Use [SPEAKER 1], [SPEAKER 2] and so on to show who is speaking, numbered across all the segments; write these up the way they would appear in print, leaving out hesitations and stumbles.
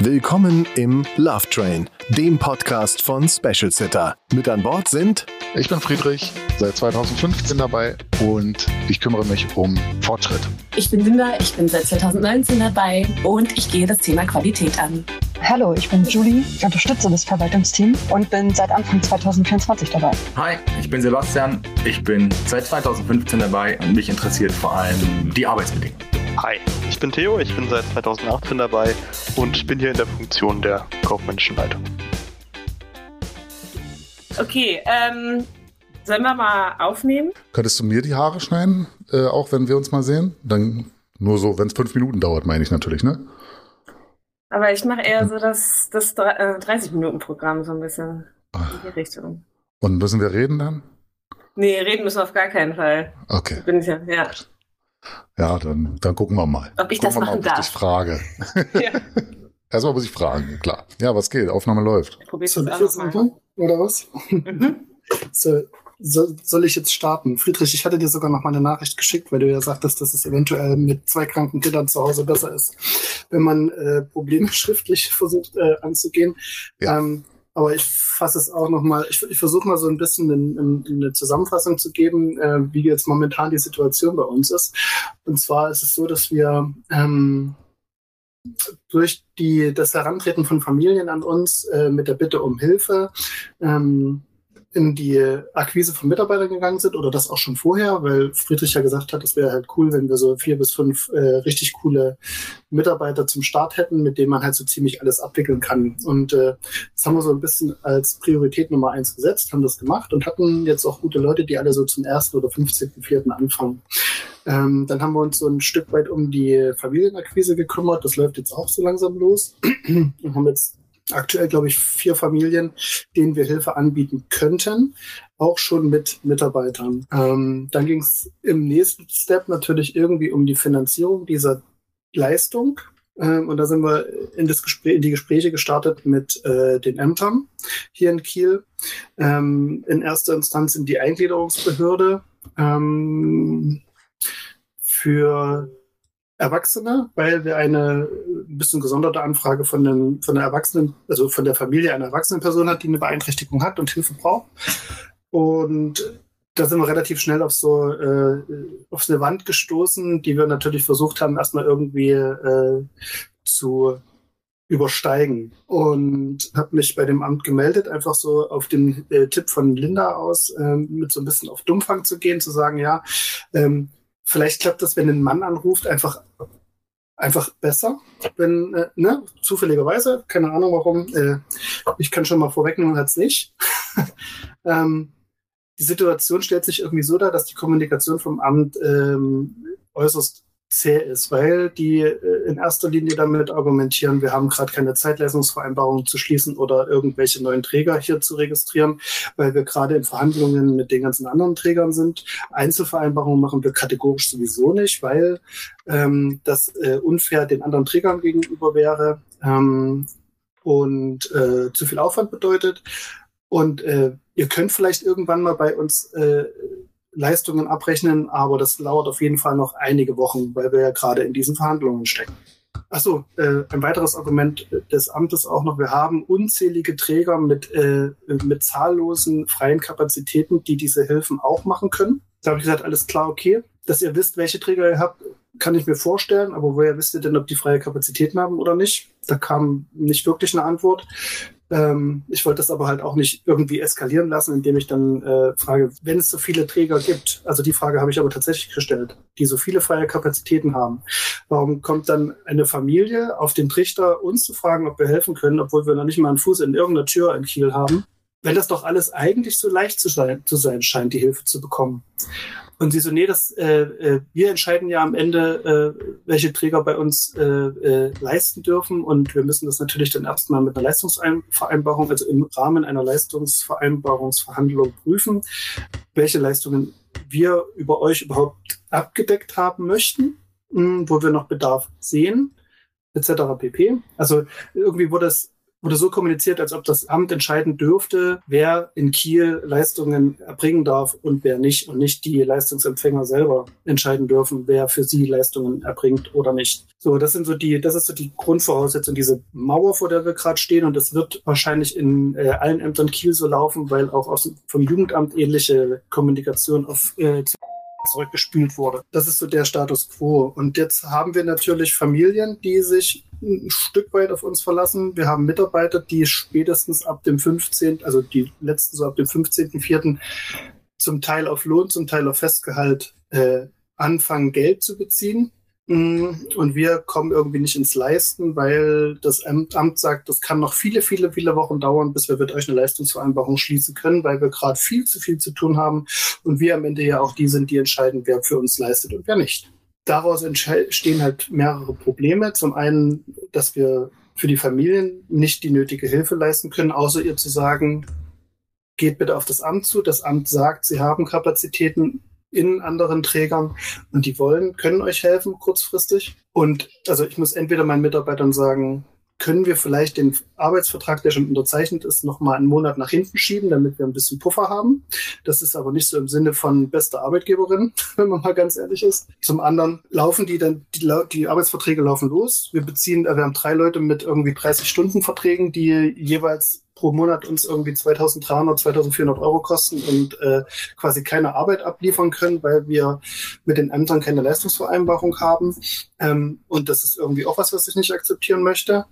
[SPEAKER 1] Willkommen im Love Train, dem Podcast von Special Sitter. Mit an Bord sind...
[SPEAKER 2] Ich bin Friedrich, seit 2015 dabei und ich kümmere mich um Fortschritt.
[SPEAKER 3] Ich bin Linda, ich bin seit 2019 dabei und ich gehe das Thema Qualität an.
[SPEAKER 4] Hallo, ich bin Julie, ich unterstütze das Verwaltungsteam und bin seit Anfang 2024 dabei.
[SPEAKER 5] Hi, ich bin Sebastian, ich bin seit 2015 dabei und mich interessiert vor allem die Arbeitsbedingungen.
[SPEAKER 6] Hi, ich bin Theo, ich bin seit 2018 dabei und bin hier in der Funktion der kaufmännischen Leitung.
[SPEAKER 3] Okay, sollen wir mal aufnehmen?
[SPEAKER 2] Könntest du mir die Haare schneiden, auch wenn wir uns mal sehen? Dann nur so, wenn es 5 Minuten dauert, meine ich natürlich, ne?
[SPEAKER 3] Aber ich mache eher so das 30-Minuten-Programm so ein bisschen in die Richtung.
[SPEAKER 2] Und müssen wir reden dann?
[SPEAKER 3] Nee, reden müssen wir auf gar keinen Fall.
[SPEAKER 2] Okay.
[SPEAKER 3] Bin ich ja.
[SPEAKER 2] Ja, dann gucken wir mal.
[SPEAKER 3] Ob ich das machen darf.
[SPEAKER 2] Ob ich dich frage.
[SPEAKER 3] Ja.
[SPEAKER 2] Erstmal muss ich fragen, klar. Ja, was geht? Aufnahme läuft.
[SPEAKER 3] Probier's
[SPEAKER 7] Soll ich jetzt anfangen? Oder was? Soll ich jetzt starten? Friedrich, ich hatte dir sogar noch mal eine Nachricht geschickt, weil du ja sagtest, dass es eventuell mit 2 kranken Kindern zu Hause besser ist, wenn man Probleme schriftlich versucht anzugehen. Ja. Aber ich fasse es auch noch mal, ich versuche mal so ein bisschen eine Zusammenfassung zu geben, wie jetzt momentan die Situation bei uns ist. Und zwar ist es so, dass wir durch das Herantreten von Familien an uns mit der Bitte um Hilfe in die Akquise von Mitarbeitern gegangen sind oder das auch schon vorher, weil Friedrich ja gesagt hat, es wäre halt cool, wenn wir so 4 bis 5 richtig coole Mitarbeiter zum Start hätten, mit denen man halt so ziemlich alles abwickeln kann. Und das haben wir so ein bisschen als Priorität Nummer 1 gesetzt, haben das gemacht und hatten jetzt auch gute Leute, die alle so zum 1. oder 15.04. anfangen. Dann haben wir uns so ein Stück weit um die Familienakquise gekümmert. Das läuft jetzt auch so langsam los. Und haben jetzt aktuell, glaube ich, 4 Familien, denen wir Hilfe anbieten könnten, auch schon mit Mitarbeitern. Dann ging es im nächsten Step natürlich irgendwie um die Finanzierung dieser Leistung. Und da sind wir in die Gespräche gestartet mit den Ämtern hier in Kiel. In erster Instanz in die Eingliederungsbehörde für Erwachsene, weil wir eine ein bisschen gesonderte Anfrage von der Erwachsenen, also von der Familie einer erwachsenen Person hat, die eine Beeinträchtigung hat und Hilfe braucht. Und da sind wir relativ schnell auf eine Wand gestoßen, die wir natürlich versucht haben, erstmal irgendwie zu übersteigen. Und habe mich bei dem Amt gemeldet, einfach so auf den Tipp von Linda aus, mit so ein bisschen auf Dummfang zu gehen, zu sagen, ja, vielleicht klappt das, wenn ein Mann anruft, einfach besser. Wenn, zufälligerweise, keine Ahnung warum, ich kann schon mal vorwegnehmen, hat es nicht. Die Situation stellt sich irgendwie so dar, dass die Kommunikation vom Amt äußerst zäh ist, weil die in erster Linie damit argumentieren, wir haben gerade keine Zeitleistungsvereinbarungen zu schließen oder irgendwelche neuen Träger hier zu registrieren, weil wir gerade in Verhandlungen mit den ganzen anderen Trägern sind. Einzelvereinbarungen machen wir kategorisch sowieso nicht, weil das unfair den anderen Trägern gegenüber wäre und zu viel Aufwand bedeutet. Und ihr könnt vielleicht irgendwann mal bei uns Leistungen abrechnen, aber das dauert auf jeden Fall noch einige Wochen, weil wir ja gerade in diesen Verhandlungen stecken. Achso, ein weiteres Argument des Amtes auch noch, wir haben unzählige Träger mit zahllosen freien Kapazitäten, die diese Hilfen auch machen können. Da habe ich gesagt, alles klar, okay. Dass ihr wisst, welche Träger ihr habt, kann ich mir vorstellen, aber woher wisst ihr denn, ob die freie Kapazitäten haben oder nicht? Da kam nicht wirklich eine Antwort. Ich wollte das aber halt auch nicht irgendwie eskalieren lassen, indem ich dann frage, wenn es so viele Träger gibt, also die Frage habe ich aber tatsächlich gestellt, die so viele freie Kapazitäten haben, warum kommt dann eine Familie auf den Trichter, uns zu fragen, ob wir helfen können, obwohl wir noch nicht mal einen Fuß in irgendeiner Tür in Kiel haben, wenn das doch alles eigentlich so leicht zu sein scheint, die Hilfe zu bekommen. Und sie so, nee, wir entscheiden ja am Ende, welche Träger bei uns leisten dürfen. Und wir müssen das natürlich dann erstmal mit einer Leistungsvereinbarung, also im Rahmen einer Leistungsvereinbarungsverhandlung prüfen, welche Leistungen wir über euch überhaupt abgedeckt haben möchten, wo wir noch Bedarf sehen, etc. pp. Also irgendwie wurde es wurde so kommuniziert, als ob das Amt entscheiden dürfte, wer in Kiel Leistungen erbringen darf und wer nicht. Und nicht die Leistungsempfänger selber entscheiden dürfen, wer für sie Leistungen erbringt oder nicht. So, das ist so die Grundvoraussetzung, diese Mauer, vor der wir gerade stehen. Und das wird wahrscheinlich in allen Ämtern Kiel so laufen, weil auch vom Jugendamt ähnliche Kommunikation zurückgespült wurde. Das ist so der Status quo. Und jetzt haben wir natürlich Familien, die sich ein Stück weit auf uns verlassen. Wir haben Mitarbeiter, die spätestens ab dem 15., also die letzten so ab dem 15.04. zum Teil auf Lohn, zum Teil auf Festgehalt anfangen, Geld zu beziehen. Und wir kommen irgendwie nicht ins Leisten, weil das Amt sagt, das kann noch viele, viele, viele Wochen dauern, bis wir mit euch eine Leistungsvereinbarung schließen können, weil wir gerade viel zu tun haben und wir am Ende ja auch die sind, die entscheiden, wer für uns leistet und wer nicht. Daraus entstehen halt mehrere Probleme. Zum einen, dass wir für die Familien nicht die nötige Hilfe leisten können, außer ihr zu sagen, geht bitte auf das Amt zu. Das Amt sagt, sie haben Kapazitäten in anderen Trägern und die können euch helfen kurzfristig. Und also ich muss entweder meinen Mitarbeitern sagen, können wir vielleicht den Arbeitsvertrag, der schon unterzeichnet ist, nochmal einen Monat nach hinten schieben, damit wir ein bisschen Puffer haben. Das ist aber nicht so im Sinne von bester Arbeitgeberin, wenn man mal ganz ehrlich ist. Zum anderen laufen die Arbeitsverträge laufen los. Wir haben 3 Leute mit irgendwie 30-Stunden-Verträgen, die jeweils pro Monat uns irgendwie 2.300, 2.400 Euro kosten und quasi keine Arbeit abliefern können, weil wir mit den Ämtern keine Leistungsvereinbarung haben. Und das ist irgendwie auch was ich nicht akzeptieren möchte.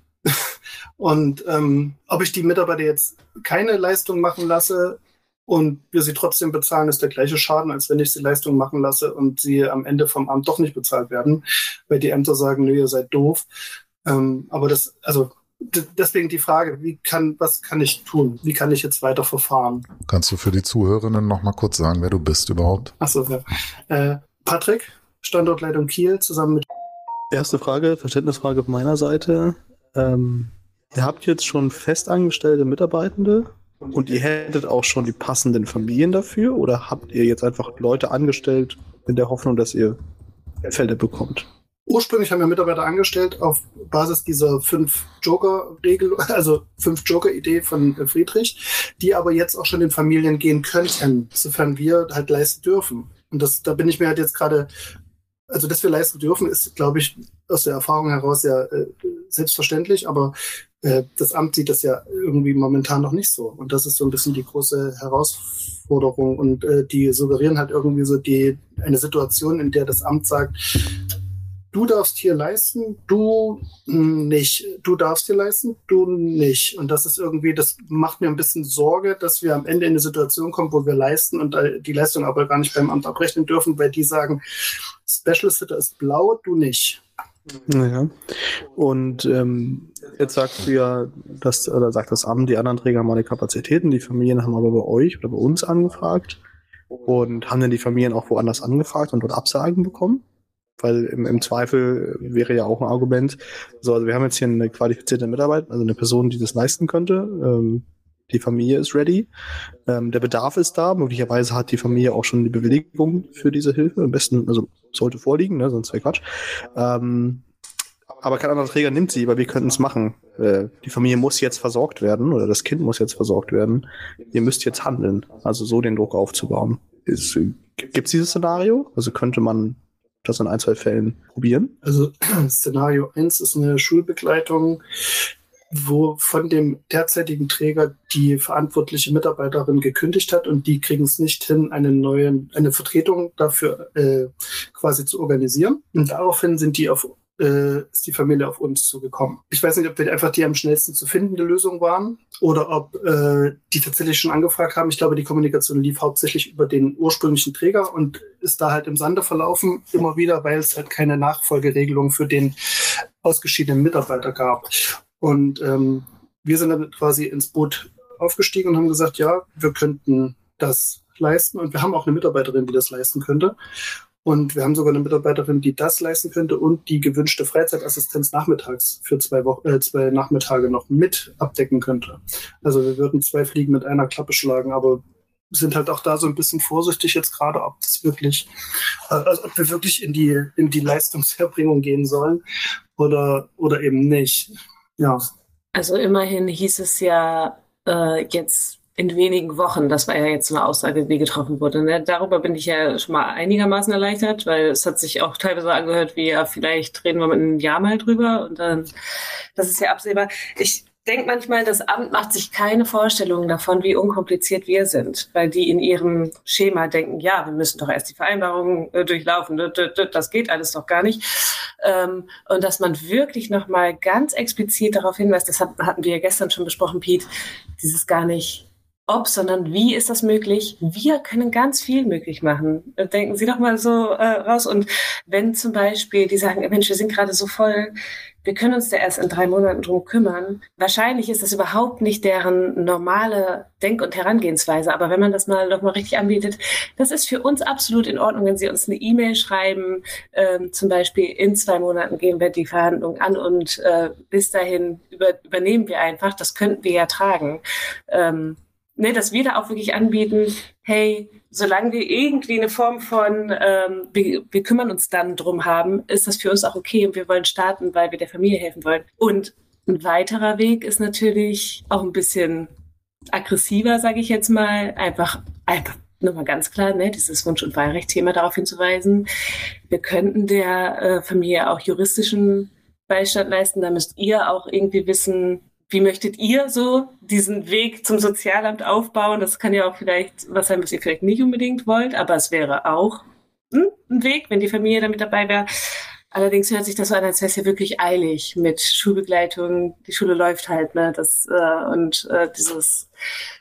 [SPEAKER 7] Und ob ich die Mitarbeiter jetzt keine Leistung machen lasse und wir sie trotzdem bezahlen, ist der gleiche Schaden, als wenn ich sie Leistung machen lasse und sie am Ende vom Amt doch nicht bezahlt werden, weil die Ämter sagen, nö, ihr seid doof. Aber deswegen die Frage, was kann ich tun? Wie kann ich jetzt weiter verfahren?
[SPEAKER 2] Kannst du für die Zuhörerinnen noch mal kurz sagen, wer du bist überhaupt?
[SPEAKER 7] Achso, ja. Patrick, Standortleitung Kiel, zusammen mit...
[SPEAKER 8] Erste Frage, Verständnisfrage von meiner Seite. Ihr habt jetzt schon festangestellte Mitarbeitende und ihr hättet auch schon die passenden Familien dafür oder habt ihr jetzt einfach Leute angestellt in der Hoffnung, dass ihr Felder bekommt?
[SPEAKER 7] Ursprünglich haben wir Mitarbeiter angestellt auf Basis dieser 5-Joker-Regel, also 5-Joker-Idee von Friedrich, die aber jetzt auch schon in Familien gehen könnten, sofern wir halt leisten dürfen. Und da bin ich mir halt jetzt gerade, also dass wir leisten dürfen, ist, glaube ich, aus der Erfahrung heraus ja selbstverständlich, aber das Amt sieht das ja irgendwie momentan noch nicht so. Und das ist so ein bisschen die große Herausforderung. Und die suggerieren halt irgendwie so eine Situation, in der das Amt sagt, du darfst hier leisten, du nicht. Du darfst hier leisten, du nicht. Und das ist irgendwie, das macht mir ein bisschen Sorge, dass wir am Ende in eine Situation kommen, wo wir leisten und die Leistung aber gar nicht beim Amt abrechnen dürfen, weil die sagen, Special Sitter ist blau, du nicht.
[SPEAKER 8] Ja. Und jetzt sagst du ja, sagt das Amt, die anderen Träger haben alle Kapazitäten, die Familien haben aber bei euch oder bei uns angefragt. Und haben denn die Familien auch woanders angefragt und dort Absagen bekommen? Weil im Zweifel wäre ja auch ein Argument, so, also wir haben jetzt hier eine qualifizierte Mitarbeit, also eine Person, die das leisten könnte. Die Familie ist ready. Der Bedarf ist da. Möglicherweise hat die Familie auch schon die Bewilligung für diese Hilfe. Am besten, also sollte vorliegen, ne, sonst wäre Quatsch. Aber kein anderer Träger nimmt sie, weil wir könnten es machen. Die Familie muss jetzt versorgt werden oder das Kind muss jetzt versorgt werden. Ihr müsst jetzt handeln. Also so den Druck aufzubauen. Gibt es dieses Szenario? Also könnte man das in 1, 2 Fällen probieren?
[SPEAKER 7] Also Szenario 1 ist eine Schulbegleitung, wo von dem derzeitigen Träger die verantwortliche Mitarbeiterin gekündigt hat und die kriegen es nicht hin, eine Vertretung dafür quasi zu organisieren. Und daraufhin ist die Familie auf uns zugekommen. Ich weiß nicht, ob wir einfach die am schnellsten zu findende Lösung waren oder ob die tatsächlich schon angefragt haben. Ich glaube, die Kommunikation lief hauptsächlich über den ursprünglichen Träger und ist da halt im Sande verlaufen, immer wieder, weil es halt keine Nachfolgeregelung für den ausgeschiedenen Mitarbeiter gab. Und wir sind dann quasi ins Boot aufgestiegen und haben gesagt, ja, wir könnten das leisten. Und wir haben auch eine Mitarbeiterin, die das leisten könnte. Und wir haben sogar eine Mitarbeiterin, die das leisten könnte und die gewünschte Freizeitassistenz nachmittags für 2 Nachmittage noch mit abdecken könnte. Also wir würden 2 Fliegen mit einer Klappe schlagen, aber sind halt auch da so ein bisschen vorsichtig jetzt gerade, ob wir wirklich in die Leistungserbringung gehen sollen oder eben nicht. Ja.
[SPEAKER 3] Also immerhin hieß es ja jetzt in wenigen Wochen, das war ja jetzt eine Aussage, die getroffen wurde. Ne? Darüber bin ich ja schon mal einigermaßen erleichtert, weil es hat sich auch teilweise angehört, wie ja, vielleicht reden wir mit einem Jahr mal drüber und dann, das ist ja absehbar. Ich denke manchmal, das Amt macht sich keine Vorstellungen davon, wie unkompliziert wir sind, weil die in ihrem Schema denken, ja, wir müssen doch erst die Vereinbarungen durchlaufen, das geht alles doch gar nicht. Und dass man wirklich nochmal ganz explizit darauf hinweist, das hatten wir ja gestern schon besprochen, Piet, dieses gar nicht ob, sondern wie ist das möglich? Wir können ganz viel möglich machen. Denken Sie doch mal so raus. Und wenn zum Beispiel die sagen, Mensch, wir sind gerade so voll, wir können uns da erst in 3 Monaten drum kümmern. Wahrscheinlich ist das überhaupt nicht deren normale Denk- und Herangehensweise. Aber wenn man das mal noch mal richtig anbietet, das ist für uns absolut in Ordnung, wenn Sie uns eine E-Mail schreiben, zum Beispiel in 2 Monaten gehen wir die Verhandlungen an und bis dahin übernehmen wir einfach. Das könnten wir ja tragen. Dass wir da auch wirklich anbieten, hey, solange wir irgendwie eine Form von wir kümmern uns dann drum haben, ist das für uns auch okay und wir wollen starten, weil wir der Familie helfen wollen. Und ein weiterer Weg ist natürlich auch ein bisschen aggressiver, sage ich jetzt mal, einfach nochmal ganz klar, dieses Wunsch- und Wahlrecht-Thema darauf hinzuweisen. Wir könnten der Familie auch juristischen Beistand leisten, da müsst ihr auch irgendwie wissen, wie möchtet ihr so diesen Weg zum Sozialamt aufbauen? Das kann ja auch vielleicht was sein, was ihr vielleicht nicht unbedingt wollt, aber es wäre auch ein Weg, wenn die Familie damit dabei wäre. Allerdings hört sich das so an, als wäre es ja wirklich eilig mit Schulbegleitung. Die Schule läuft halt, dieses,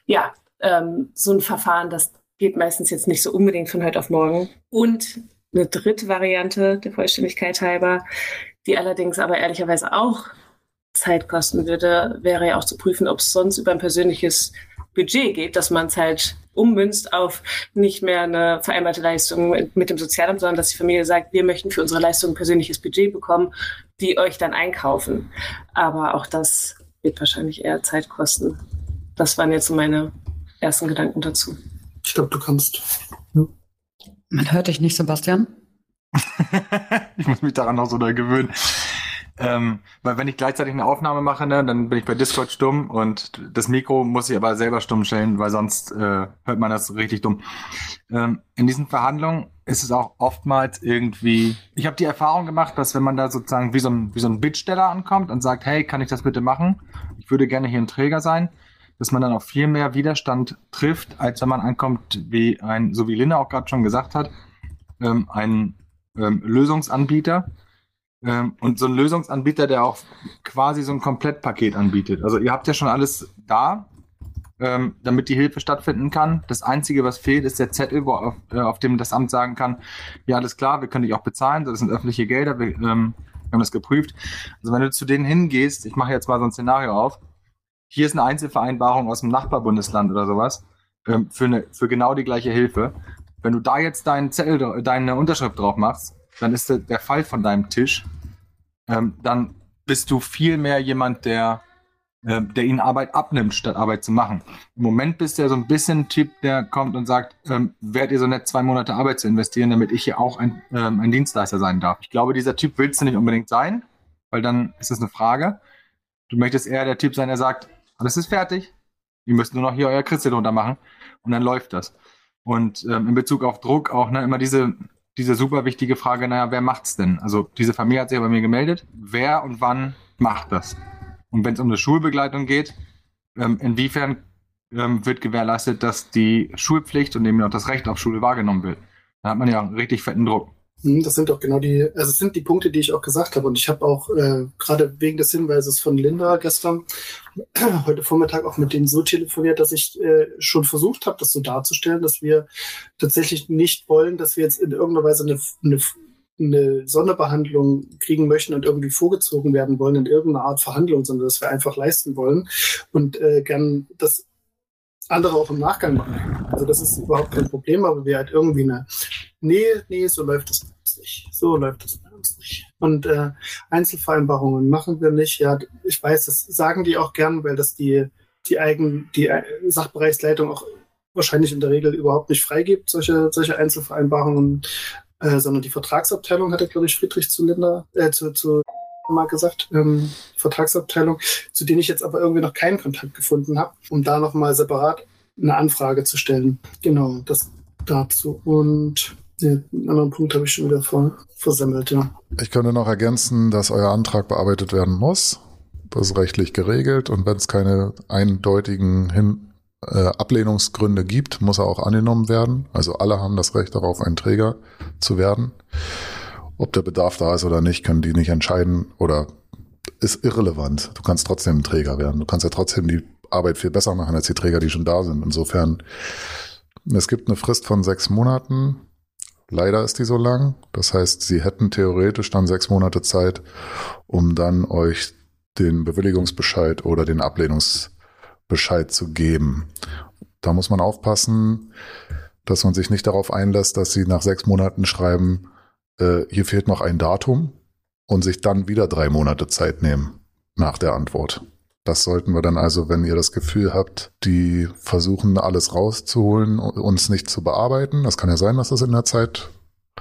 [SPEAKER 3] so ein Verfahren, das geht meistens jetzt nicht so unbedingt von heute auf morgen. Und eine dritte Variante, der Vollständigkeit halber, die allerdings aber ehrlicherweise auch Zeit kosten würde, wäre ja auch zu prüfen, ob es sonst über ein persönliches Budget geht, dass man es halt ummünzt auf nicht mehr eine vereinbarte Leistung mit dem Sozialamt, sondern dass die Familie sagt, wir möchten für unsere Leistung ein persönliches Budget bekommen, die euch dann einkaufen. Aber auch das wird wahrscheinlich eher Zeit kosten. Das waren jetzt so meine ersten Gedanken dazu.
[SPEAKER 7] Ich glaube, du kannst.
[SPEAKER 9] Man hört dich nicht, Sebastian.
[SPEAKER 5] Ich muss mich daran noch so doll gewöhnen. Weil wenn ich gleichzeitig eine Aufnahme mache, dann bin ich bei Discord stumm und das Mikro muss ich aber selber stumm stellen, weil sonst hört man das richtig dumm. In diesen Verhandlungen ist es auch oftmals irgendwie, ich habe die Erfahrung gemacht, dass wenn man da sozusagen wie so ein Bittsteller ankommt und sagt, hey, kann ich das bitte machen? Ich würde gerne hier ein Träger sein, dass man dann auch viel mehr Widerstand trifft, als wenn man ankommt, so wie Linda auch gerade schon gesagt hat, ein Lösungsanbieter. Und so ein Lösungsanbieter, der auch quasi so ein Komplettpaket anbietet. Also ihr habt ja schon alles da, damit die Hilfe stattfinden kann. Das Einzige, was fehlt, ist der Zettel, auf dem das Amt sagen kann, ja, alles klar, wir können dich auch bezahlen, das sind öffentliche Gelder, wir haben das geprüft. Also wenn du zu denen hingehst, ich mache jetzt mal so ein Szenario auf, hier ist eine Einzelvereinbarung aus dem Nachbarbundesland oder sowas, für genau die gleiche Hilfe. Wenn du da jetzt deinen Zettel, deine Unterschrift drauf machst, dann ist der Fall von deinem Tisch, dann bist du viel mehr jemand, der ihnen Arbeit abnimmt, statt Arbeit zu machen. Im Moment bist du ja so ein bisschen ein Typ, der kommt und sagt, wärt ihr so nett, 2 Monate Arbeit zu investieren, damit ich hier auch ein Dienstleister sein darf. Ich glaube, dieser Typ willst du nicht unbedingt sein, weil dann ist es eine Frage. Du möchtest eher der Typ sein, der sagt, alles ist fertig, ihr müsst nur noch hier euer Kritzel drunter machen und dann läuft das. Und in Bezug auf Druck auch immer diese super wichtige Frage, wer macht's denn? Also diese Familie hat sich ja bei mir gemeldet. Wer und wann macht das? Und wenn es um eine Schulbegleitung geht, inwiefern wird gewährleistet, dass die Schulpflicht und eben auch das Recht auf Schule wahrgenommen wird? Da hat man ja einen richtig fetten Druck.
[SPEAKER 7] Das sind auch genau die Punkte, die ich auch gesagt habe. Und ich habe auch gerade wegen des Hinweises von Linda gestern, heute Vormittag auch mit denen so telefoniert, dass ich schon versucht habe, das so darzustellen, dass wir tatsächlich nicht wollen, dass wir jetzt in irgendeiner Weise eine Sonderbehandlung kriegen möchten und irgendwie vorgezogen werden wollen in irgendeiner Art Verhandlung, sondern dass wir einfach leisten wollen und gern das andere auch im Nachgang machen. Also das ist überhaupt kein Problem, aber wir halt irgendwie so läuft das bei uns nicht. So läuft das bei uns nicht. Und Einzelvereinbarungen machen wir nicht. Ja, ich weiß, das sagen die auch gern, weil das die Sachbereichsleitung auch wahrscheinlich in der Regel überhaupt nicht freigibt, solche Einzelvereinbarungen, sondern die Vertragsabteilung hatte, glaube ich, Friedrich zu Linda, zu mal gesagt, Vertragsabteilung, zu denen ich jetzt aber irgendwie noch keinen Kontakt gefunden habe, um da nochmal separat eine Anfrage zu stellen. Genau, das dazu. Und den anderen Punkt habe ich schon wieder versemmelt, ja.
[SPEAKER 2] Ich könnte noch ergänzen, dass euer Antrag bearbeitet werden muss. Das ist rechtlich geregelt und wenn es keine eindeutigen Ablehnungsgründe gibt, muss er auch angenommen werden. Also alle haben das Recht darauf, ein Träger zu werden. Ob der Bedarf da ist oder nicht, können die nicht entscheiden oder ist irrelevant. Du kannst trotzdem ein Träger werden. Du kannst ja trotzdem die Arbeit viel besser machen als die Träger, die schon da sind. Insofern, es gibt eine Frist von 6 Monaten. Leider ist die so lang. Das heißt, sie hätten theoretisch dann 6 Monate Zeit, um dann euch den Bewilligungsbescheid oder den Ablehnungsbescheid zu geben. Da muss man aufpassen, dass man sich nicht darauf einlässt, dass sie nach 6 Monaten schreiben, hier fehlt noch ein Datum und sich dann wieder 3 Monate Zeit nehmen nach der Antwort. Das sollten wir dann also, wenn ihr das Gefühl habt, die versuchen alles rauszuholen, uns nicht zu bearbeiten. Das kann ja sein, dass das in der Zeit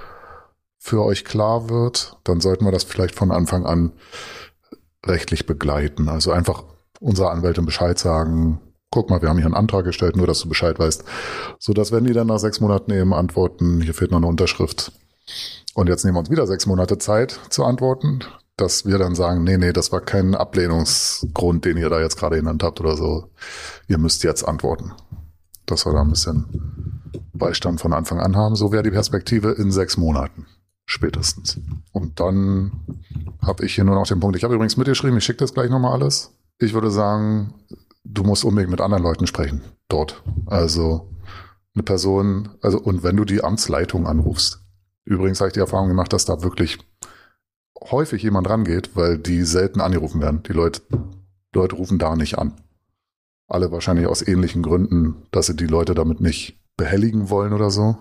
[SPEAKER 2] für euch klar wird. Dann sollten wir das vielleicht von Anfang an rechtlich begleiten. Also einfach unserer Anwältin Bescheid sagen, guck mal, wir haben hier einen Antrag gestellt, nur dass du Bescheid weißt. Sodass, wenn die dann nach 6 Monaten eben antworten, hier fehlt noch eine Unterschrift. Und jetzt nehmen wir uns wieder 6 Monate Zeit zu antworten, dass wir dann sagen, nee, das war kein Ablehnungsgrund, den ihr da jetzt gerade genannt habt oder so. Ihr müsst jetzt antworten. Dass wir da ein bisschen Beistand von Anfang an haben. So wäre die Perspektive in 6 Monaten spätestens. Und dann habe ich hier nur noch den Punkt. Ich habe übrigens mitgeschrieben, ich schicke das gleich nochmal alles. Ich würde sagen, du musst unbedingt mit anderen Leuten sprechen dort. Also eine Person, und wenn du die Amtsleitung anrufst. Übrigens habe ich die Erfahrung gemacht, dass da wirklich häufig jemand rangeht, weil die selten angerufen werden. Die Leute rufen da nicht an. Alle wahrscheinlich aus ähnlichen Gründen, dass sie die Leute damit nicht behelligen wollen oder so.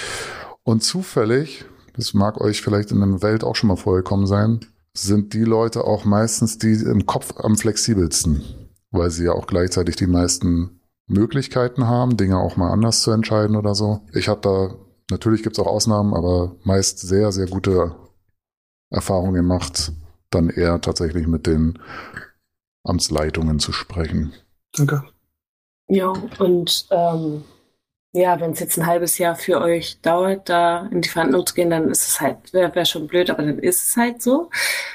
[SPEAKER 2] Und zufällig, das mag euch vielleicht in der Welt auch schon mal vorgekommen sein, sind die Leute auch meistens die im Kopf am flexibelsten, weil sie ja auch gleichzeitig die meisten Möglichkeiten haben, Dinge auch mal anders zu entscheiden oder so. Ich habe da, natürlich gibt es auch Ausnahmen, aber meist sehr, sehr gute Erfahrungen gemacht, dann eher tatsächlich mit den Amtsleitungen zu sprechen.
[SPEAKER 7] Danke.
[SPEAKER 3] Ja, und wenn es jetzt ein halbes Jahr für euch dauert, da in die Verhandlung zu gehen, dann ist es halt, wäre schon blöd, aber dann ist es halt so.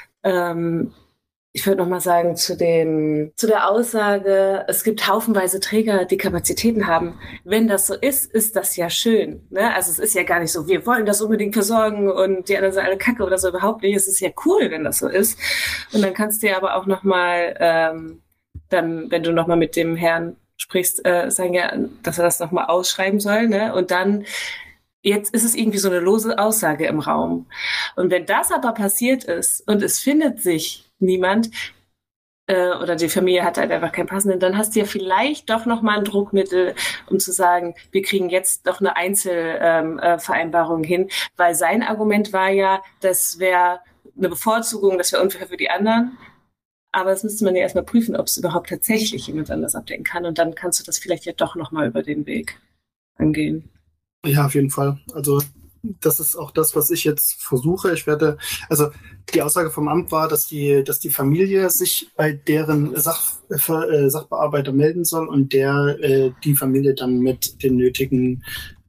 [SPEAKER 3] Ich würde nochmal sagen, zu der Aussage, es gibt haufenweise Träger, die Kapazitäten haben. Wenn das so ist das ja schön. Ne? Also es ist ja gar nicht so, wir wollen das unbedingt versorgen und die anderen sind alle Kacke oder so, überhaupt nicht. Es ist ja cool, wenn das so ist. Und dann kannst du ja aber auch nochmal, dann, wenn du nochmal mit dem Herrn sprichst, sagen ja, dass er das nochmal ausschreiben soll. Ne? Und dann, jetzt ist es irgendwie so eine lose Aussage im Raum. Und wenn das aber passiert ist und es findet sich niemand oder die Familie hat halt einfach keinen passenden, dann hast du ja vielleicht doch nochmal ein Druckmittel, um zu sagen, wir kriegen jetzt doch eine Einzelvereinbarung hin, weil sein Argument war ja, das wäre eine Bevorzugung, das wäre unfair für die anderen. Aber das müsste man ja erstmal prüfen, ob es überhaupt tatsächlich jemand anders abdecken kann. Und dann kannst du das vielleicht ja doch nochmal über den Weg angehen.
[SPEAKER 7] Ja, auf jeden Fall. Also das ist auch das, was ich jetzt versuche. Die Aussage vom Amt war, dass die Familie sich bei deren Sachbearbeiter melden soll und die Familie dann mit den nötigen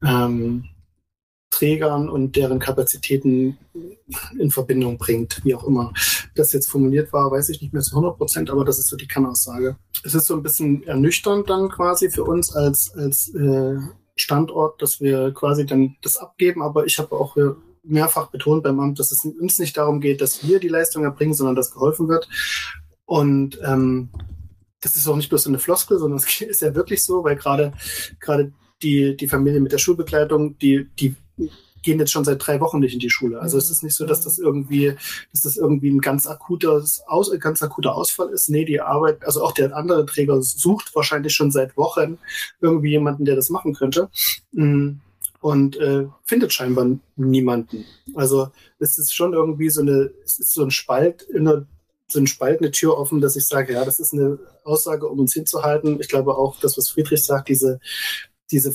[SPEAKER 7] Trägern und deren Kapazitäten in Verbindung bringt, wie auch immer das jetzt formuliert war, weiß ich nicht mehr zu 100%, aber das ist so die Kernaussage. Es ist so ein bisschen ernüchternd dann quasi für uns als Standort, dass wir quasi dann das abgeben, aber ich habe auch mehrfach betont beim Amt, dass es uns nicht darum geht, dass wir die Leistung erbringen, sondern dass geholfen wird. Und das ist auch nicht bloß so eine Floskel, sondern es ist ja wirklich so, weil gerade die Familie mit der Schulbegleitung, die gehen jetzt schon seit 3 Wochen nicht in die Schule. Also es ist nicht so, dass das irgendwie ein ganz akuter Ausfall ist. Nee, die Arbeit, also auch der andere Träger sucht wahrscheinlich schon seit Wochen irgendwie jemanden, der das machen könnte. Und findet scheinbar niemanden. Also es ist schon irgendwie so ein Spalt, eine Tür offen, dass ich sage, ja, das ist eine Aussage, um uns hinzuhalten. Ich glaube auch, das, was Friedrich sagt, diese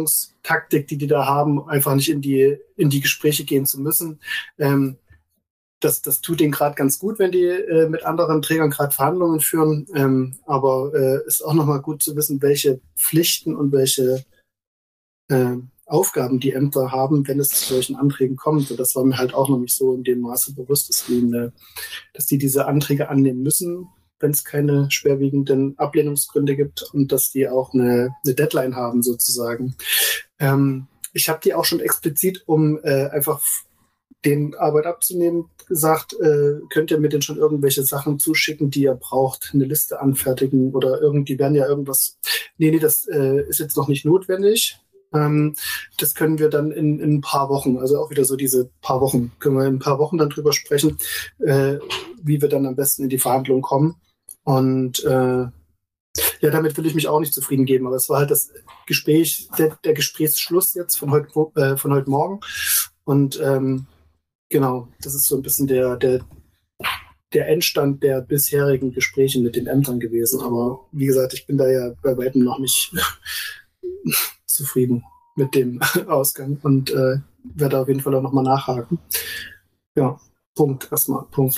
[SPEAKER 7] Vermeidungstaktik, die da haben, einfach nicht in die Gespräche gehen zu müssen, das tut denen gerade ganz gut, wenn die mit anderen Trägern gerade Verhandlungen führen. Aber ist auch nochmal gut zu wissen, welche Pflichten und welche Aufgaben die Ämter haben, wenn es zu solchen Anträgen kommt. Und das war mir halt auch noch nicht so in dem Maße bewusst, dass die diese Anträge annehmen müssen, wenn es keine schwerwiegenden Ablehnungsgründe gibt und dass die auch eine Deadline haben sozusagen. Ich habe die auch schon explizit, um einfach den Arbeit abzunehmen, gesagt, könnt ihr mir denn schon irgendwelche Sachen zuschicken, die ihr braucht, eine Liste anfertigen oder die werden ja irgendwas. Nee, das ist jetzt noch nicht notwendig. Das können wir dann in ein paar Wochen, also auch wieder so diese paar Wochen, können wir in ein paar Wochen dann drüber sprechen, wie wir dann am besten in die Verhandlungen kommen. Und damit will ich mich auch nicht zufrieden geben, aber es war halt das Gespräch, der Gesprächsschluss jetzt von heute Morgen. Und genau, das ist so ein bisschen der Endstand der bisherigen Gespräche mit den Ämtern gewesen. Aber wie gesagt, ich bin da ja bei weitem noch nicht zufrieden mit dem Ausgang und werde auf jeden Fall auch nochmal nachhaken. Ja, Punkt, erstmal, Punkt.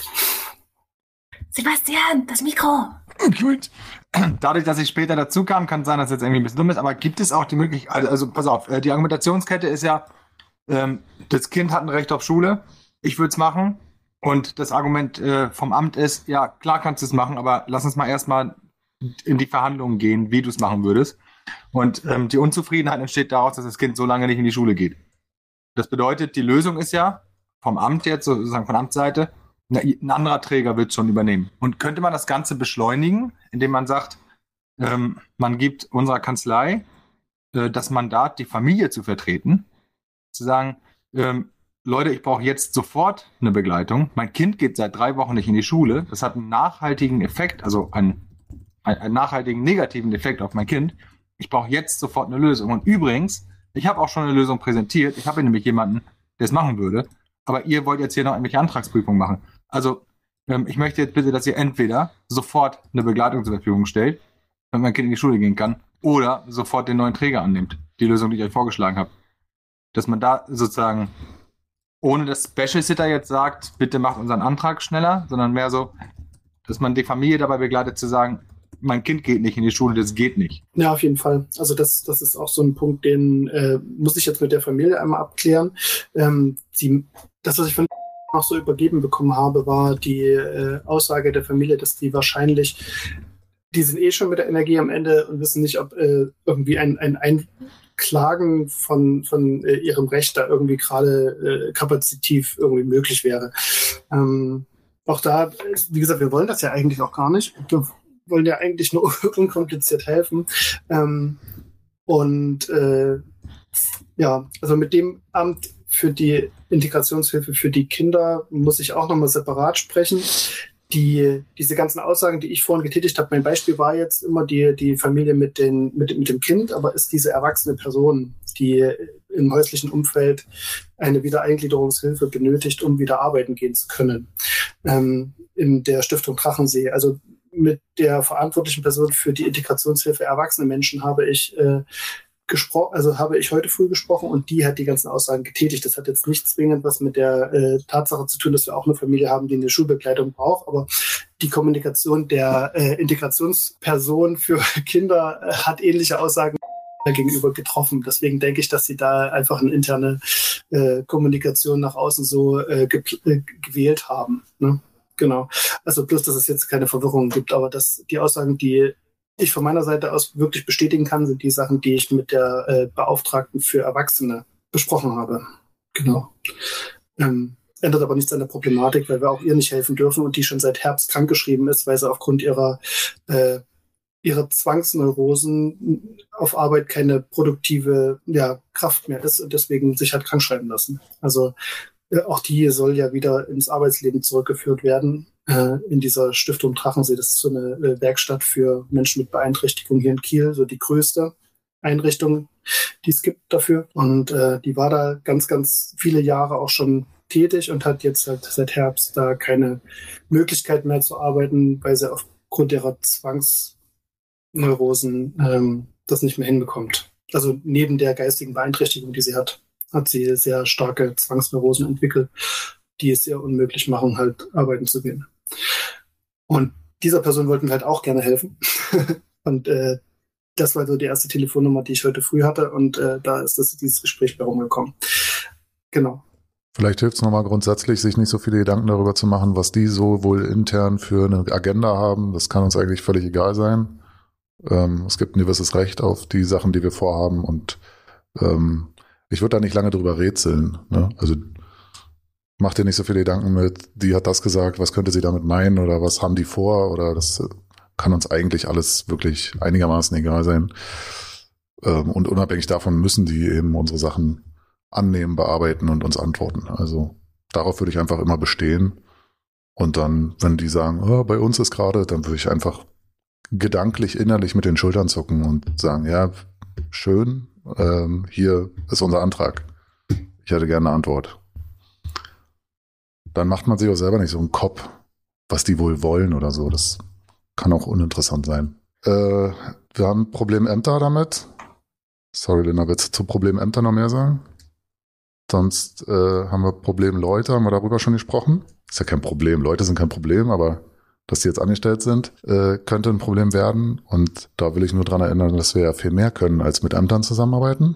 [SPEAKER 3] Sebastian, das Mikro!
[SPEAKER 5] Gut. Dadurch, dass ich später dazu kam, kann sein, dass jetzt irgendwie ein bisschen dumm ist, aber gibt es auch die Möglichkeit, also pass auf, die Argumentationskette ist ja, das Kind hat ein Recht auf Schule, ich würde es machen und das Argument vom Amt ist, ja, klar kannst du es machen, aber lass uns mal erstmal in die Verhandlungen gehen, wie du es machen würdest. Und die Unzufriedenheit entsteht daraus, dass das Kind so lange nicht in die Schule geht. Das bedeutet, die Lösung ist ja vom Amt jetzt, sozusagen von Amtsseite, ein anderer Träger wird es schon übernehmen. Und könnte man das Ganze beschleunigen, indem man sagt, man gibt unserer Kanzlei das Mandat, die Familie zu vertreten, zu sagen, Leute, ich brauche jetzt sofort eine Begleitung. Mein Kind geht seit 3 Wochen nicht in die Schule. Das hat einen nachhaltigen Effekt, also einen nachhaltigen negativen Effekt auf mein Kind. Ich brauche jetzt sofort eine Lösung. Und übrigens, ich habe auch schon eine Lösung präsentiert. Ich habe nämlich jemanden, der es machen würde. Aber ihr wollt jetzt hier noch irgendwelche Antragsprüfungen machen. Also, ich möchte jetzt bitte, dass ihr entweder sofort eine Begleitung zur Verfügung stellt, wenn mein Kind in die Schule gehen kann, oder sofort den neuen Träger annimmt. Die Lösung, die ich euch vorgeschlagen habe. Dass man da sozusagen, ohne dass Special Sitter jetzt sagt, bitte macht unseren Antrag schneller, sondern mehr so, dass man die Familie dabei begleitet zu sagen, mein Kind geht nicht in die Schule, das geht nicht.
[SPEAKER 7] Ja, auf jeden Fall. Also das ist auch so ein Punkt, den muss ich jetzt mit der Familie einmal abklären. Das, was ich von noch so übergeben bekommen habe, war die Aussage der Familie, dass die wahrscheinlich, die sind eh schon mit der Energie am Ende und wissen nicht, ob irgendwie ein Einklagen von ihrem Recht da irgendwie gerade kapazitiv irgendwie möglich wäre. Auch da, wie gesagt, wir wollen das ja eigentlich auch gar nicht. Wir wollen ja eigentlich nur unkompliziert helfen. Also mit dem Amt für die Integrationshilfe für die Kinder muss ich auch nochmal separat sprechen. Diese ganzen Aussagen, die ich vorhin getätigt habe, mein Beispiel war jetzt immer die Familie mit dem Kind, aber ist diese erwachsene Person, die im häuslichen Umfeld eine Wiedereingliederungshilfe benötigt, um wieder arbeiten gehen zu können, in der Stiftung Drachensee. Also mit der verantwortlichen Person für die Integrationshilfe erwachsene Menschen habe ich heute früh gesprochen und die hat die ganzen Aussagen getätigt. Das hat jetzt nicht zwingend was mit der Tatsache zu tun, dass wir auch eine Familie haben, die eine Schulbegleitung braucht, aber die Kommunikation der Integrationsperson für Kinder hat ähnliche Aussagen gegenüber getroffen. Deswegen denke ich, dass sie da einfach eine interne Kommunikation nach außen so gewählt haben. Ne? Genau. Also bloß, dass es jetzt keine Verwirrung gibt, aber die Aussagen, die ich von meiner Seite aus wirklich bestätigen kann, sind die Sachen, die ich mit der Beauftragten für Erwachsene besprochen habe. Genau. Ändert aber nichts an der Problematik, weil wir auch ihr nicht helfen dürfen und die schon seit Herbst krankgeschrieben ist, weil sie aufgrund ihrer Zwangsneurosen auf Arbeit keine produktive Kraft mehr ist und deswegen sich hat krank schreiben lassen. Also auch die soll ja wieder ins Arbeitsleben zurückgeführt werden. In dieser Stiftung Drachensee. Das ist so eine Werkstatt für Menschen mit Beeinträchtigung hier in Kiel, so die größte Einrichtung, die es gibt dafür. Und die war da ganz, ganz viele Jahre auch schon tätig und hat jetzt halt seit Herbst da keine Möglichkeit mehr zu arbeiten, weil sie aufgrund ihrer Zwangsneurosen das nicht mehr hinbekommt. Also neben der geistigen Beeinträchtigung, die sie hat sie sehr starke Zwangsneurosen entwickelt. die es ihr unmöglich machen, halt arbeiten zu gehen. Und dieser Person wollten wir halt auch gerne helfen. Und das war so die erste Telefonnummer, die ich heute früh hatte. Und da ist dieses Gespräch bei rumgekommen. Genau.
[SPEAKER 2] Vielleicht hilft es nochmal grundsätzlich, sich nicht so viele Gedanken darüber zu machen, was die so wohl intern für eine Agenda haben. Das kann uns eigentlich völlig egal sein. Es gibt ein gewisses Recht auf die Sachen, die wir vorhaben. Und ich würde da nicht lange drüber rätseln. Ne? Also mach dir nicht so viele Gedanken mit, die hat das gesagt, was könnte sie damit meinen oder was haben die vor oder das kann uns eigentlich alles wirklich einigermaßen egal sein. Und unabhängig davon müssen die eben unsere Sachen annehmen, bearbeiten und uns antworten. Also darauf würde ich einfach immer bestehen. Und dann, wenn die sagen, oh, bei uns ist gerade, dann würde ich einfach gedanklich, innerlich mit den Schultern zucken und sagen, ja, schön, hier ist unser Antrag. Ich hätte gerne eine Antwort. Dann macht man sich auch selber nicht so einen Kopf, was die wohl wollen oder so. Das kann auch uninteressant sein. Wir haben Problemämter damit. Sorry, Linda, willst du zu Problemämter noch mehr sagen? Sonst haben wir Problemleute, haben wir darüber schon gesprochen. Ist ja kein Problem, Leute sind kein Problem, aber dass die jetzt angestellt sind, könnte ein Problem werden. Und da will ich nur dran erinnern, dass wir ja viel mehr können, als mit Ämtern zusammenarbeiten.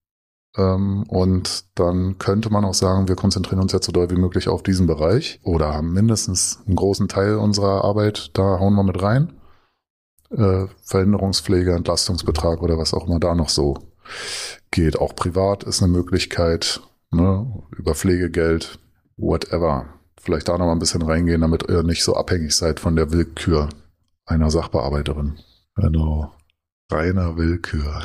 [SPEAKER 2] Und dann könnte man auch sagen, wir konzentrieren uns jetzt so doll wie möglich auf diesen Bereich oder haben mindestens einen großen Teil unserer Arbeit, da hauen wir mit rein. Verhinderungspflege, Entlastungsbetrag oder was auch immer da noch so geht. Auch privat ist eine Möglichkeit, ne? Über Pflegegeld, whatever. Vielleicht da noch mal ein bisschen reingehen, damit ihr nicht so abhängig seid von der Willkür einer Sachbearbeiterin. Genau. Reiner Willkür.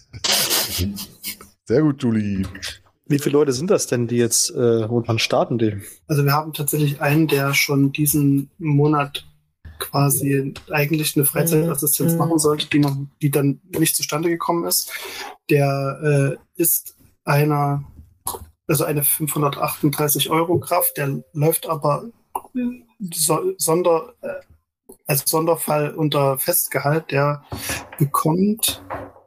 [SPEAKER 2] Sehr gut, Julie.
[SPEAKER 8] Wie viele Leute sind das denn, die jetzt, und wann starten die?
[SPEAKER 7] Also wir haben tatsächlich einen, der schon diesen Monat quasi eigentlich eine Freizeitassistenz machen sollte, die dann nicht zustande gekommen ist. Der ist eine 538 € Kraft, der läuft aber als Sonderfall unter Festgehalt, der bekommt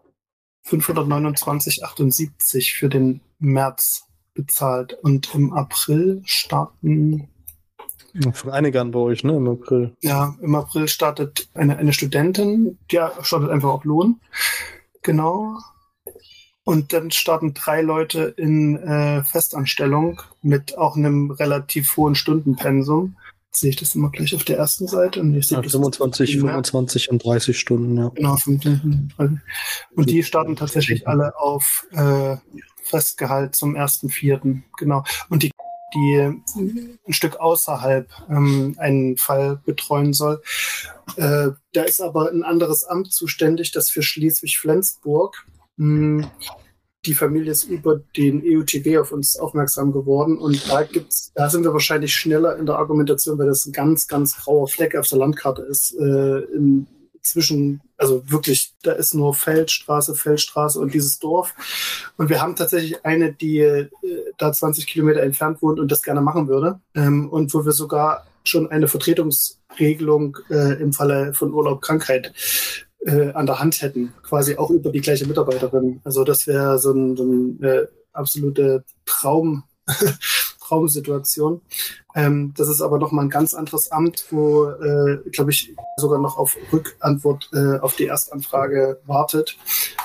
[SPEAKER 7] 529,78 für den März bezahlt. Und im April starten...
[SPEAKER 8] Von einigen bei euch, ne, im April.
[SPEAKER 7] Ja, im April startet eine Studentin, die startet einfach auf Lohn. Genau. Und dann starten 3 Leute in Festanstellung mit auch einem relativ hohen Stundenpensum. Sehe ich das immer gleich auf der ersten Seite? Und ich sehe das
[SPEAKER 8] 25 und 30 Stunden, ja.
[SPEAKER 7] Genau, 25. Und die starten tatsächlich alle auf Festgehalt zum 1.4. Genau. Und die ein Stück außerhalb einen Fall betreuen soll. Da ist aber ein anderes Amt zuständig, das für Schleswig-Flensburg. Die Familie ist über den EUTB auf uns aufmerksam geworden und da sind wir wahrscheinlich schneller in der Argumentation, weil das ein ganz, ganz grauer Fleck auf der Landkarte ist. Inzwischen, also wirklich, da ist nur Feldstraße und dieses Dorf. Und wir haben tatsächlich eine, die da 20 Kilometer entfernt wohnt und das gerne machen würde. Und wo wir sogar schon eine Vertretungsregelung im Falle von Urlaub, Krankheit an der Hand hätten, quasi auch über die gleiche Mitarbeiterin. Also das wäre so eine absolute Traumsituation. Das ist aber nochmal ein ganz anderes Amt, wo, glaube ich, sogar noch auf Rückantwort auf die Erstanfrage wartet.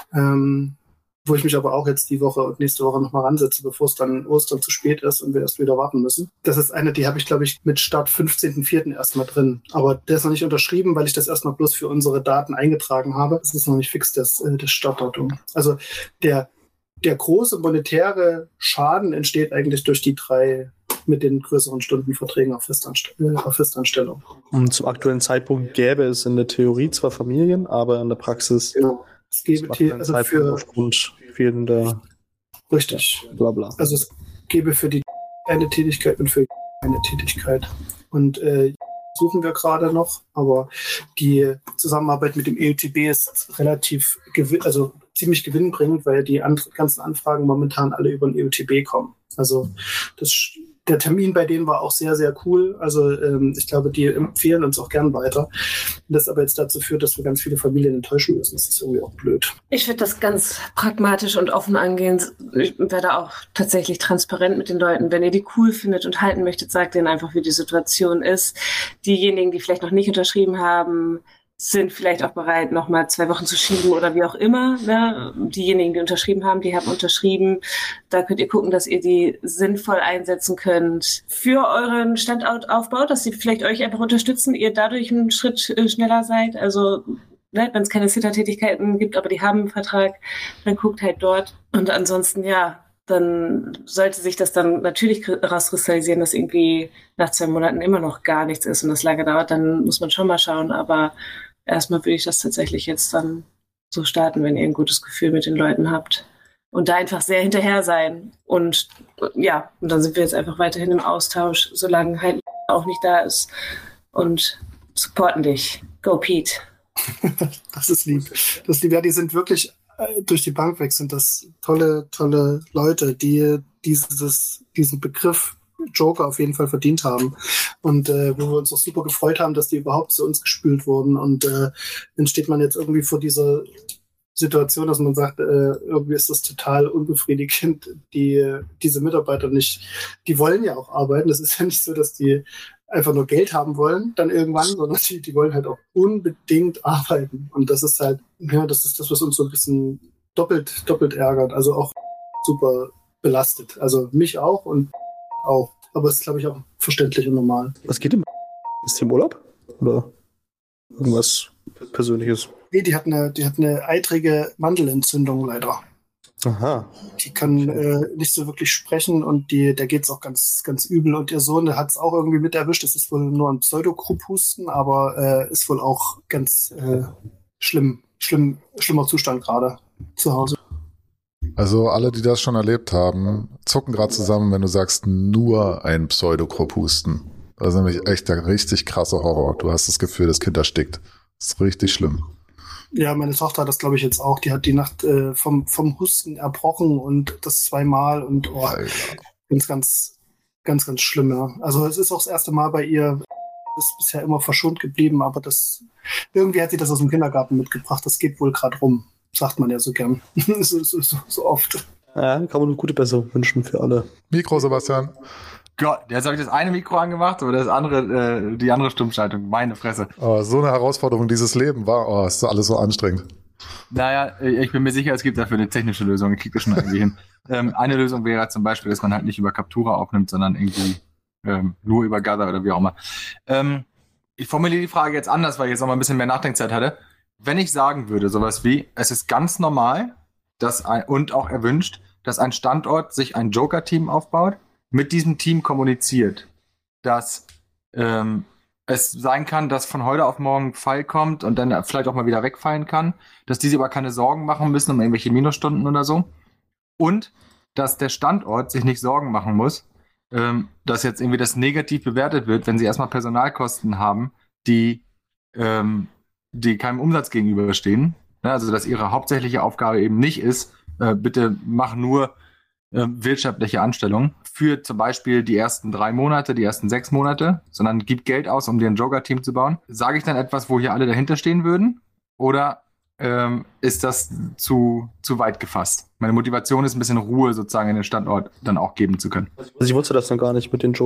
[SPEAKER 7] Wo ich mich aber auch jetzt die Woche und nächste Woche nochmal ransetze, bevor es dann Ostern zu spät ist und wir erst wieder warten müssen. Das ist eine, die habe ich, glaube ich, mit Start 15.04. erstmal drin. Aber der ist noch nicht unterschrieben, weil ich das erstmal bloß für unsere Daten eingetragen habe. Es ist noch nicht fix, das Startdatum. Also der große monetäre Schaden entsteht eigentlich durch die 3 mit den größeren Stundenverträgen auf Festanstellung.
[SPEAKER 8] Und zum aktuellen Zeitpunkt gäbe es in der Theorie zwar Familien, aber in der Praxis
[SPEAKER 7] es gäbe also für
[SPEAKER 8] aufgrund fehlender
[SPEAKER 7] richtig
[SPEAKER 8] Blabla.
[SPEAKER 7] Also es gäbe für die eine Tätigkeit und für eine Tätigkeit. Und suchen wir gerade noch, aber die Zusammenarbeit mit dem EUTB ist relativ ziemlich gewinnbringend, weil die ganzen Anfragen momentan alle über den EUTB kommen. Also der Termin bei denen war auch sehr, sehr cool. Also ich glaube, die empfehlen uns auch gern weiter. Das aber jetzt dazu führt, dass wir ganz viele Familien enttäuschen müssen. Das ist irgendwie auch blöd.
[SPEAKER 3] Ich würde das ganz pragmatisch und offen angehen. Ich werde auch tatsächlich transparent mit den Leuten. Wenn ihr die cool findet und halten möchtet, sagt denen einfach, wie die Situation ist. Diejenigen, die vielleicht noch nicht unterschrieben haben, sind vielleicht auch bereit, nochmal 2 Wochen zu schieben oder wie auch immer. Ne? Diejenigen, die unterschrieben haben, die haben unterschrieben. Da könnt ihr gucken, dass ihr die sinnvoll einsetzen könnt für euren Standortaufbau, dass sie vielleicht euch einfach unterstützen, ihr dadurch einen Schritt schneller seid. Also ne, wenn es keine Sitter-Tätigkeiten gibt, aber die haben einen Vertrag, dann guckt halt dort. Und ansonsten, ja, dann sollte sich das dann natürlich rauskristallisieren, dass irgendwie nach 2 Monaten immer noch gar nichts ist und das lange dauert, dann muss man schon mal schauen, aber erstmal würde ich das tatsächlich jetzt dann so starten, wenn ihr ein gutes Gefühl mit den Leuten habt und da einfach sehr hinterher sein und ja, und dann sind wir jetzt einfach weiterhin im Austausch, solange halt auch nicht da ist und supporten dich. Go Pete.
[SPEAKER 7] Das ist lieb. Das ist lieb. Ja, die sind wirklich durch die Bank weg, sind das tolle Leute, die diesen Begriff Joker auf jeden Fall verdient haben und wo wir uns auch super gefreut haben, dass die überhaupt zu uns gespült wurden und dann steht man jetzt irgendwie vor dieser Situation, dass man sagt, irgendwie ist das total unbefriedigend, diese Mitarbeiter nicht, die wollen ja auch arbeiten, das ist ja nicht so, dass die einfach nur Geld haben wollen, dann irgendwann, sondern die wollen halt auch unbedingt arbeiten und das ist halt, ja, das ist das, was uns so ein bisschen doppelt ärgert, also auch super belastet, also mich auch und auch. Aber es ist, glaube ich, auch verständlich und normal.
[SPEAKER 8] Was geht im? Ist die im Urlaub? Oder irgendwas Persönliches?
[SPEAKER 7] Nee, die hat eine eitrige Mandelentzündung leider.
[SPEAKER 8] Aha.
[SPEAKER 7] Die kann nicht so wirklich sprechen und der geht's auch ganz, ganz übel. Und ihr Sohn, der hat es auch irgendwie mit erwischt. Es ist wohl nur ein Pseudogrupphusten, aber ist wohl auch ganz schlimmer Zustand gerade zu Hause.
[SPEAKER 2] Also alle, die das schon erlebt haben, zucken gerade zusammen, wenn du sagst, nur ein Pseudogrupphusten. Das ist nämlich echt der richtig krasse Horror. Du hast das Gefühl, das Kind erstickt. Das ist richtig schlimm.
[SPEAKER 7] Ja, meine Tochter hat das, glaube ich, jetzt auch. Die hat die Nacht vom Husten erbrochen und das 2-mal und ganz schlimm, ja. Also es ist auch das erste Mal bei ihr, ist bisher immer verschont geblieben, aber irgendwie hat sie das aus dem Kindergarten mitgebracht. Das geht wohl gerade rum. Sagt man ja so gern. so oft.
[SPEAKER 8] Ja, kann man eine gute Besserung wünschen für alle.
[SPEAKER 2] Mikro, Sebastian.
[SPEAKER 5] Gott, jetzt habe ich das eine Mikro angemacht oder das andere, die andere Stummschaltung. Meine Fresse.
[SPEAKER 2] Oh, so eine Herausforderung dieses Leben war, ist alles so anstrengend.
[SPEAKER 5] Naja, ich bin mir sicher, es gibt dafür eine technische Lösung. Ich kriege das schon irgendwie hin. Eine Lösung wäre zum Beispiel, dass man halt nicht über Captura aufnimmt, sondern irgendwie nur über Gather oder wie auch immer. Ich formuliere die Frage jetzt anders, weil ich jetzt noch mal ein bisschen mehr Nachdenkzeit hatte. Wenn ich sagen würde, sowas wie, es ist ganz normal und auch erwünscht, dass ein Standort sich ein Joker-Team aufbaut, mit diesem Team kommuniziert, dass es sein kann, dass von heute auf morgen ein Fall kommt und dann vielleicht auch mal wieder wegfallen kann, dass die sich aber keine Sorgen machen müssen um irgendwelche Minusstunden oder so und dass der Standort sich nicht Sorgen machen muss, dass jetzt irgendwie das negativ bewertet wird, wenn sie erstmal Personalkosten haben, die keinem Umsatz gegenüberstehen. Also dass ihre hauptsächliche Aufgabe eben nicht ist, bitte mach nur wirtschaftliche Anstellung für zum Beispiel die ersten 3 Monate, die ersten 6 Monate, sondern gib Geld aus, um dir ein Joker-Team zu bauen. Sage ich dann etwas, wo hier alle dahinter stehen würden? Oder ist das zu weit gefasst? Meine Motivation ist ein bisschen Ruhe sozusagen in den Standort dann auch geben zu können.
[SPEAKER 8] Also ich wusste das noch gar nicht mit den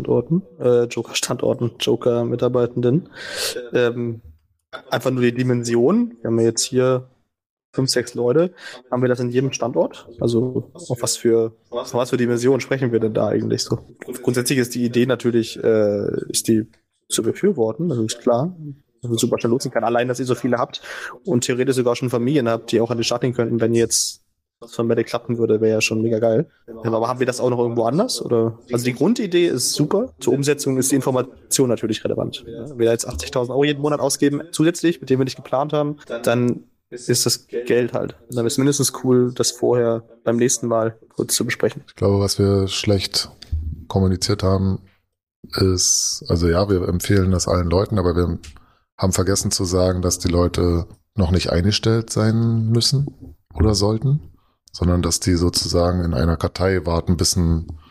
[SPEAKER 8] Joker-Mitarbeitenden. Einfach nur die Dimension. Wir haben ja jetzt hier 5, 6 Leute. Haben wir das in jedem Standort? Also auf was für Dimensionen sprechen wir denn da eigentlich so? Grundsätzlich ist die Idee natürlich, ist die zu befürworten, das ist klar. Also super schnell nutzen kann. Allein, dass ihr so viele habt und theoretisch sogar schon Familien habt, die auch an den Start gehen könnten, wenn ihr jetzt was von Medic klappen würde, wäre ja schon mega geil. Aber haben wir das auch noch irgendwo anders? Oder? Also die Grundidee ist super. Zur Umsetzung ist die Information natürlich relevant. Wenn wir jetzt 80.000 Euro jeden Monat ausgeben, zusätzlich, mit dem wir nicht geplant haben, dann ist das Geld halt. Dann ist mindestens cool, das vorher beim nächsten Mal kurz zu besprechen.
[SPEAKER 2] Ich glaube, was wir schlecht kommuniziert haben, ist, also ja, wir empfehlen das allen Leuten, aber wir haben vergessen zu sagen, dass die Leute noch nicht eingestellt sein müssen oder sollten, sondern dass die sozusagen in einer Kartei warten, bis ein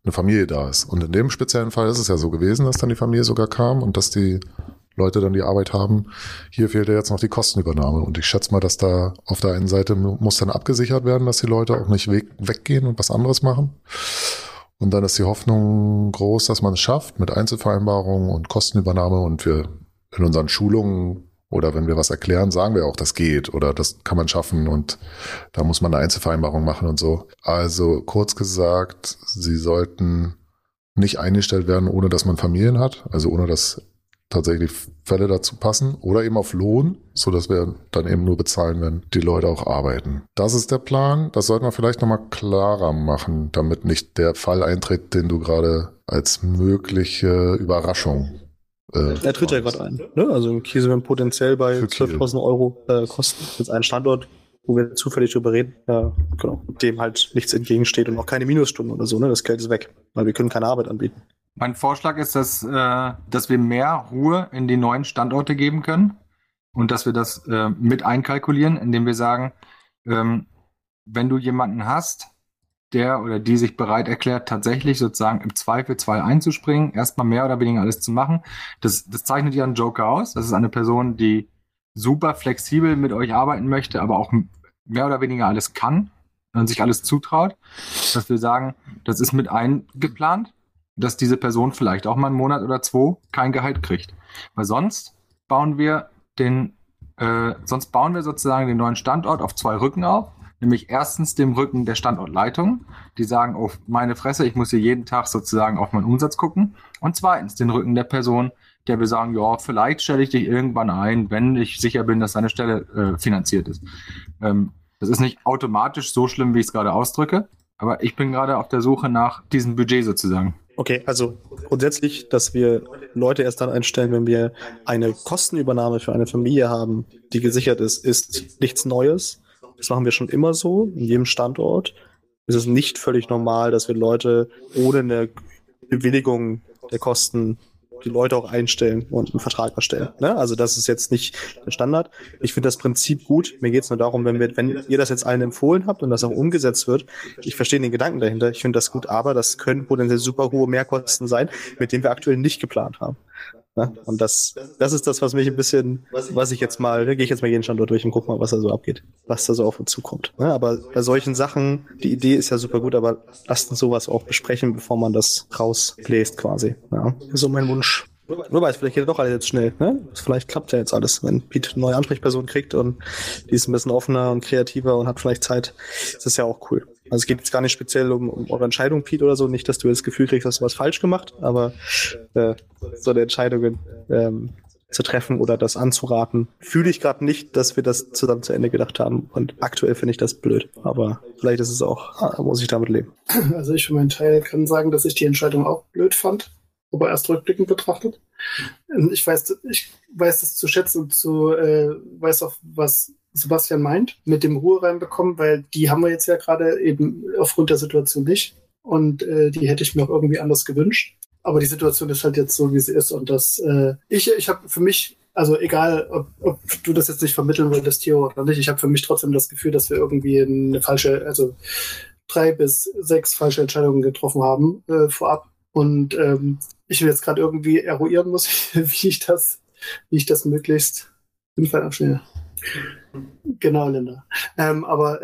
[SPEAKER 2] eine Familie da ist. Und in dem speziellen Fall ist es ja so gewesen, dass dann die Familie sogar kam und dass die Leute dann die Arbeit haben. Hier fehlt ja jetzt noch die Kostenübernahme. Und ich schätze mal, dass da auf der einen Seite muss dann abgesichert werden, dass die Leute auch nicht weggehen und was anderes machen. Und dann ist die Hoffnung groß, dass man es schafft mit Einzelvereinbarungen und Kostenübernahme. Und wir in unseren Schulungen oder wenn wir was erklären, sagen wir auch, das geht oder das kann man schaffen und da muss man eine Einzelvereinbarung machen und so. Also kurz gesagt, sie sollten nicht eingestellt werden, ohne dass man Familien hat, also ohne dass tatsächlich Fälle dazu passen oder eben auf Lohn, so dass wir dann eben nur bezahlen, wenn die Leute auch arbeiten. Das ist der Plan. Das sollten wir vielleicht nochmal klarer machen, damit nicht der Fall eintritt, den du gerade als mögliche Überraschung
[SPEAKER 8] er tritt ja gerade ein. Ne? Also in Kiel sind wir potenziell bei 12.000 Euro Kosten. Das ist ein Standort, wo wir zufällig drüber reden, genau, dem halt nichts entgegensteht und auch keine Minusstunden oder so. Ne? Das Geld ist weg, weil wir können keine Arbeit anbieten.
[SPEAKER 5] Mein Vorschlag ist, dass wir mehr Ruhe in die neuen Standorte geben können und dass wir das mit einkalkulieren, indem wir sagen, wenn du jemanden hast, der oder die sich bereit erklärt, tatsächlich sozusagen im Zweifelsfall einzuspringen, erstmal mehr oder weniger alles zu machen, das zeichnet ja einen Joker aus. Das ist eine Person, die super flexibel mit euch arbeiten möchte, aber auch mehr oder weniger alles kann und sich alles zutraut, dass wir sagen, das ist mit eingeplant, dass diese Person vielleicht auch mal einen Monat oder 2 kein Gehalt kriegt. Weil sonst bauen wir sozusagen den neuen Standort auf 2 Rücken auf. Nämlich erstens dem Rücken der Standortleitung, die sagen, oh meine Fresse, ich muss hier jeden Tag sozusagen auf meinen Umsatz gucken. Und zweitens den Rücken der Person, der wir sagen, ja, vielleicht stelle ich dich irgendwann ein, wenn ich sicher bin, dass deine Stelle finanziert ist. Das ist nicht automatisch so schlimm, wie ich es gerade ausdrücke, aber ich bin gerade auf der Suche nach diesem Budget sozusagen.
[SPEAKER 8] Okay, also grundsätzlich, dass wir Leute erst dann einstellen, wenn wir eine Kostenübernahme für eine Familie haben, die gesichert ist, ist nichts Neues. Das machen wir schon immer so, in jedem Standort. Es ist nicht völlig normal, dass wir Leute ohne eine Bewilligung der Kosten die Leute auch einstellen und einen Vertrag erstellen. Ne? Also das ist jetzt nicht der Standard. Ich finde das Prinzip gut. Mir geht es nur darum, wenn ihr das jetzt allen empfohlen habt und das auch umgesetzt wird, ich verstehe den Gedanken dahinter, ich finde das gut, aber das können potenziell super hohe Mehrkosten sein, mit denen wir aktuell nicht geplant haben. Ja? Und das ist das, was mich ein bisschen, da gehe ich jetzt mal jeden Standort durch und gucke mal, was da so abgeht, was da so auf uns zukommt. Ja? Aber bei solchen Sachen, die Idee ist ja super gut, aber lasst uns sowas auch besprechen, bevor man das rausbläst quasi. Ja? Das ist so mein Wunsch. Wer weiß, vielleicht geht ja doch alles jetzt schnell. Ne? Vielleicht klappt ja jetzt alles, wenn Pete eine neue Ansprechperson kriegt und die ist ein bisschen offener und kreativer und hat vielleicht Zeit. Das ist ja auch cool. Also es geht jetzt gar nicht speziell um eure Entscheidung, Pete, oder so. Nicht, dass du das Gefühl kriegst, hast du was falsch gemacht, aber so eine Entscheidungen zu treffen oder das anzuraten, fühle ich gerade nicht, dass wir das zusammen zu Ende gedacht haben. Und aktuell finde ich das blöd. Aber vielleicht ist es auch, muss ich damit leben.
[SPEAKER 7] Also ich für meinen Teil kann sagen, dass ich die Entscheidung auch blöd fand, aber erst rückblickend betrachtet. Ich weiß das zu schätzen und weiß auch, was Sebastian meint, mit dem Ruhe reinbekommen, weil die haben wir jetzt ja gerade eben aufgrund der Situation nicht. Und die hätte ich mir auch irgendwie anders gewünscht. Aber die Situation ist halt jetzt so, wie sie ist. Und das, ich habe für mich, also egal, ob du das jetzt nicht vermitteln wolltest, Theo, oder nicht, ich habe für mich trotzdem das Gefühl, dass wir irgendwie eine falsche, also 3 bis 6 falsche Entscheidungen getroffen haben vorab. Und ich will jetzt gerade irgendwie eruieren muss, wie ich das möglichst schnell. Genau, Linda. Aber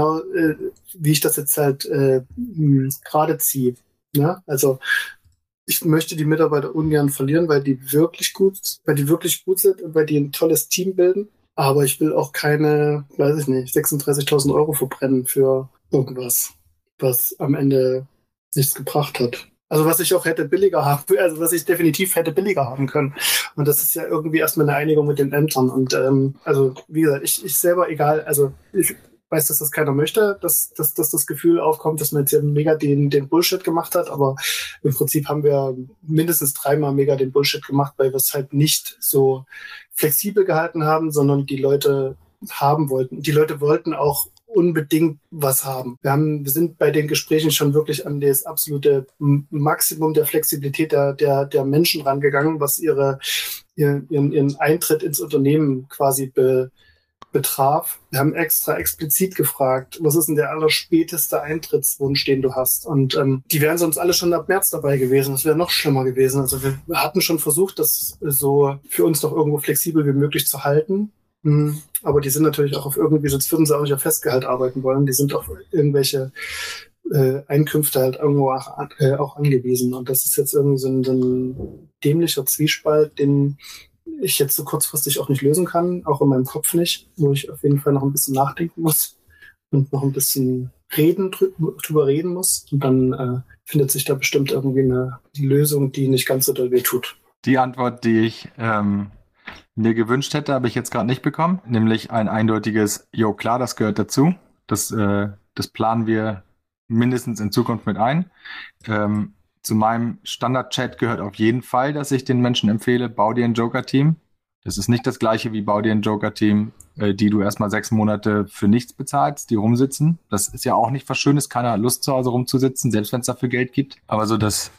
[SPEAKER 7] wie ich das jetzt halt gerade ziehe. Ja? Also ich möchte die Mitarbeiter ungern verlieren, weil die wirklich gut sind und weil die ein tolles Team bilden. Aber ich will auch keine, 36.000 Euro verbrennen für irgendwas, was am Ende nichts gebracht hat. Also was ich definitiv hätte billiger haben können. Und das ist ja irgendwie erstmal eine Einigung mit den Ämtern. Und also wie gesagt, ich selber, egal, also ich weiß, dass das keiner möchte, dass das Gefühl aufkommt, dass man jetzt mega den Bullshit gemacht hat, aber im Prinzip haben wir mindestens 3-mal mega den Bullshit gemacht, weil wir es halt nicht so flexibel gehalten haben, sondern die Leute haben wollten. Die Leute wollten auch unbedingt was haben. Wir sind bei den Gesprächen schon wirklich an das absolute Maximum der Flexibilität der Menschen rangegangen, was ihren Eintritt ins Unternehmen quasi betraf. Wir haben extra explizit gefragt, was ist denn der allerspäteste Eintrittswunsch, den du hast? Und die wären sonst alle schon ab März dabei gewesen. Das wäre noch schlimmer gewesen. Also wir hatten schon versucht, das so für uns doch irgendwo flexibel wie möglich zu halten. Aber die sind natürlich auch auf irgendwie, sonst würden sie auch nicht auf Festgehalt arbeiten wollen. Die sind auf irgendwelche Einkünfte halt irgendwo auch angewiesen. Und das ist jetzt irgendwie so ein dämlicher Zwiespalt, den ich jetzt so kurzfristig auch nicht lösen kann, auch in meinem Kopf nicht, wo ich auf jeden Fall noch ein bisschen nachdenken muss und noch ein bisschen drüber reden muss. Und dann findet sich da bestimmt irgendwie die Lösung, die nicht ganz so doll weh tut.
[SPEAKER 5] Die Antwort, die ich mir gewünscht hätte, habe ich jetzt gerade nicht bekommen, nämlich ein eindeutiges, jo klar, das gehört dazu. Das planen wir mindestens in Zukunft mit ein. Zu meinem Standard-Chat gehört auf jeden Fall, dass ich den Menschen empfehle, bau dir ein Joker-Team. Das ist nicht das gleiche wie bau dir ein Joker-Team, die du erstmal 6 Monate für nichts bezahlst, die rumsitzen. Das ist ja auch nicht was Schönes, keiner hat Lust zu Hause rumzusitzen, selbst wenn es dafür Geld gibt. Aber so das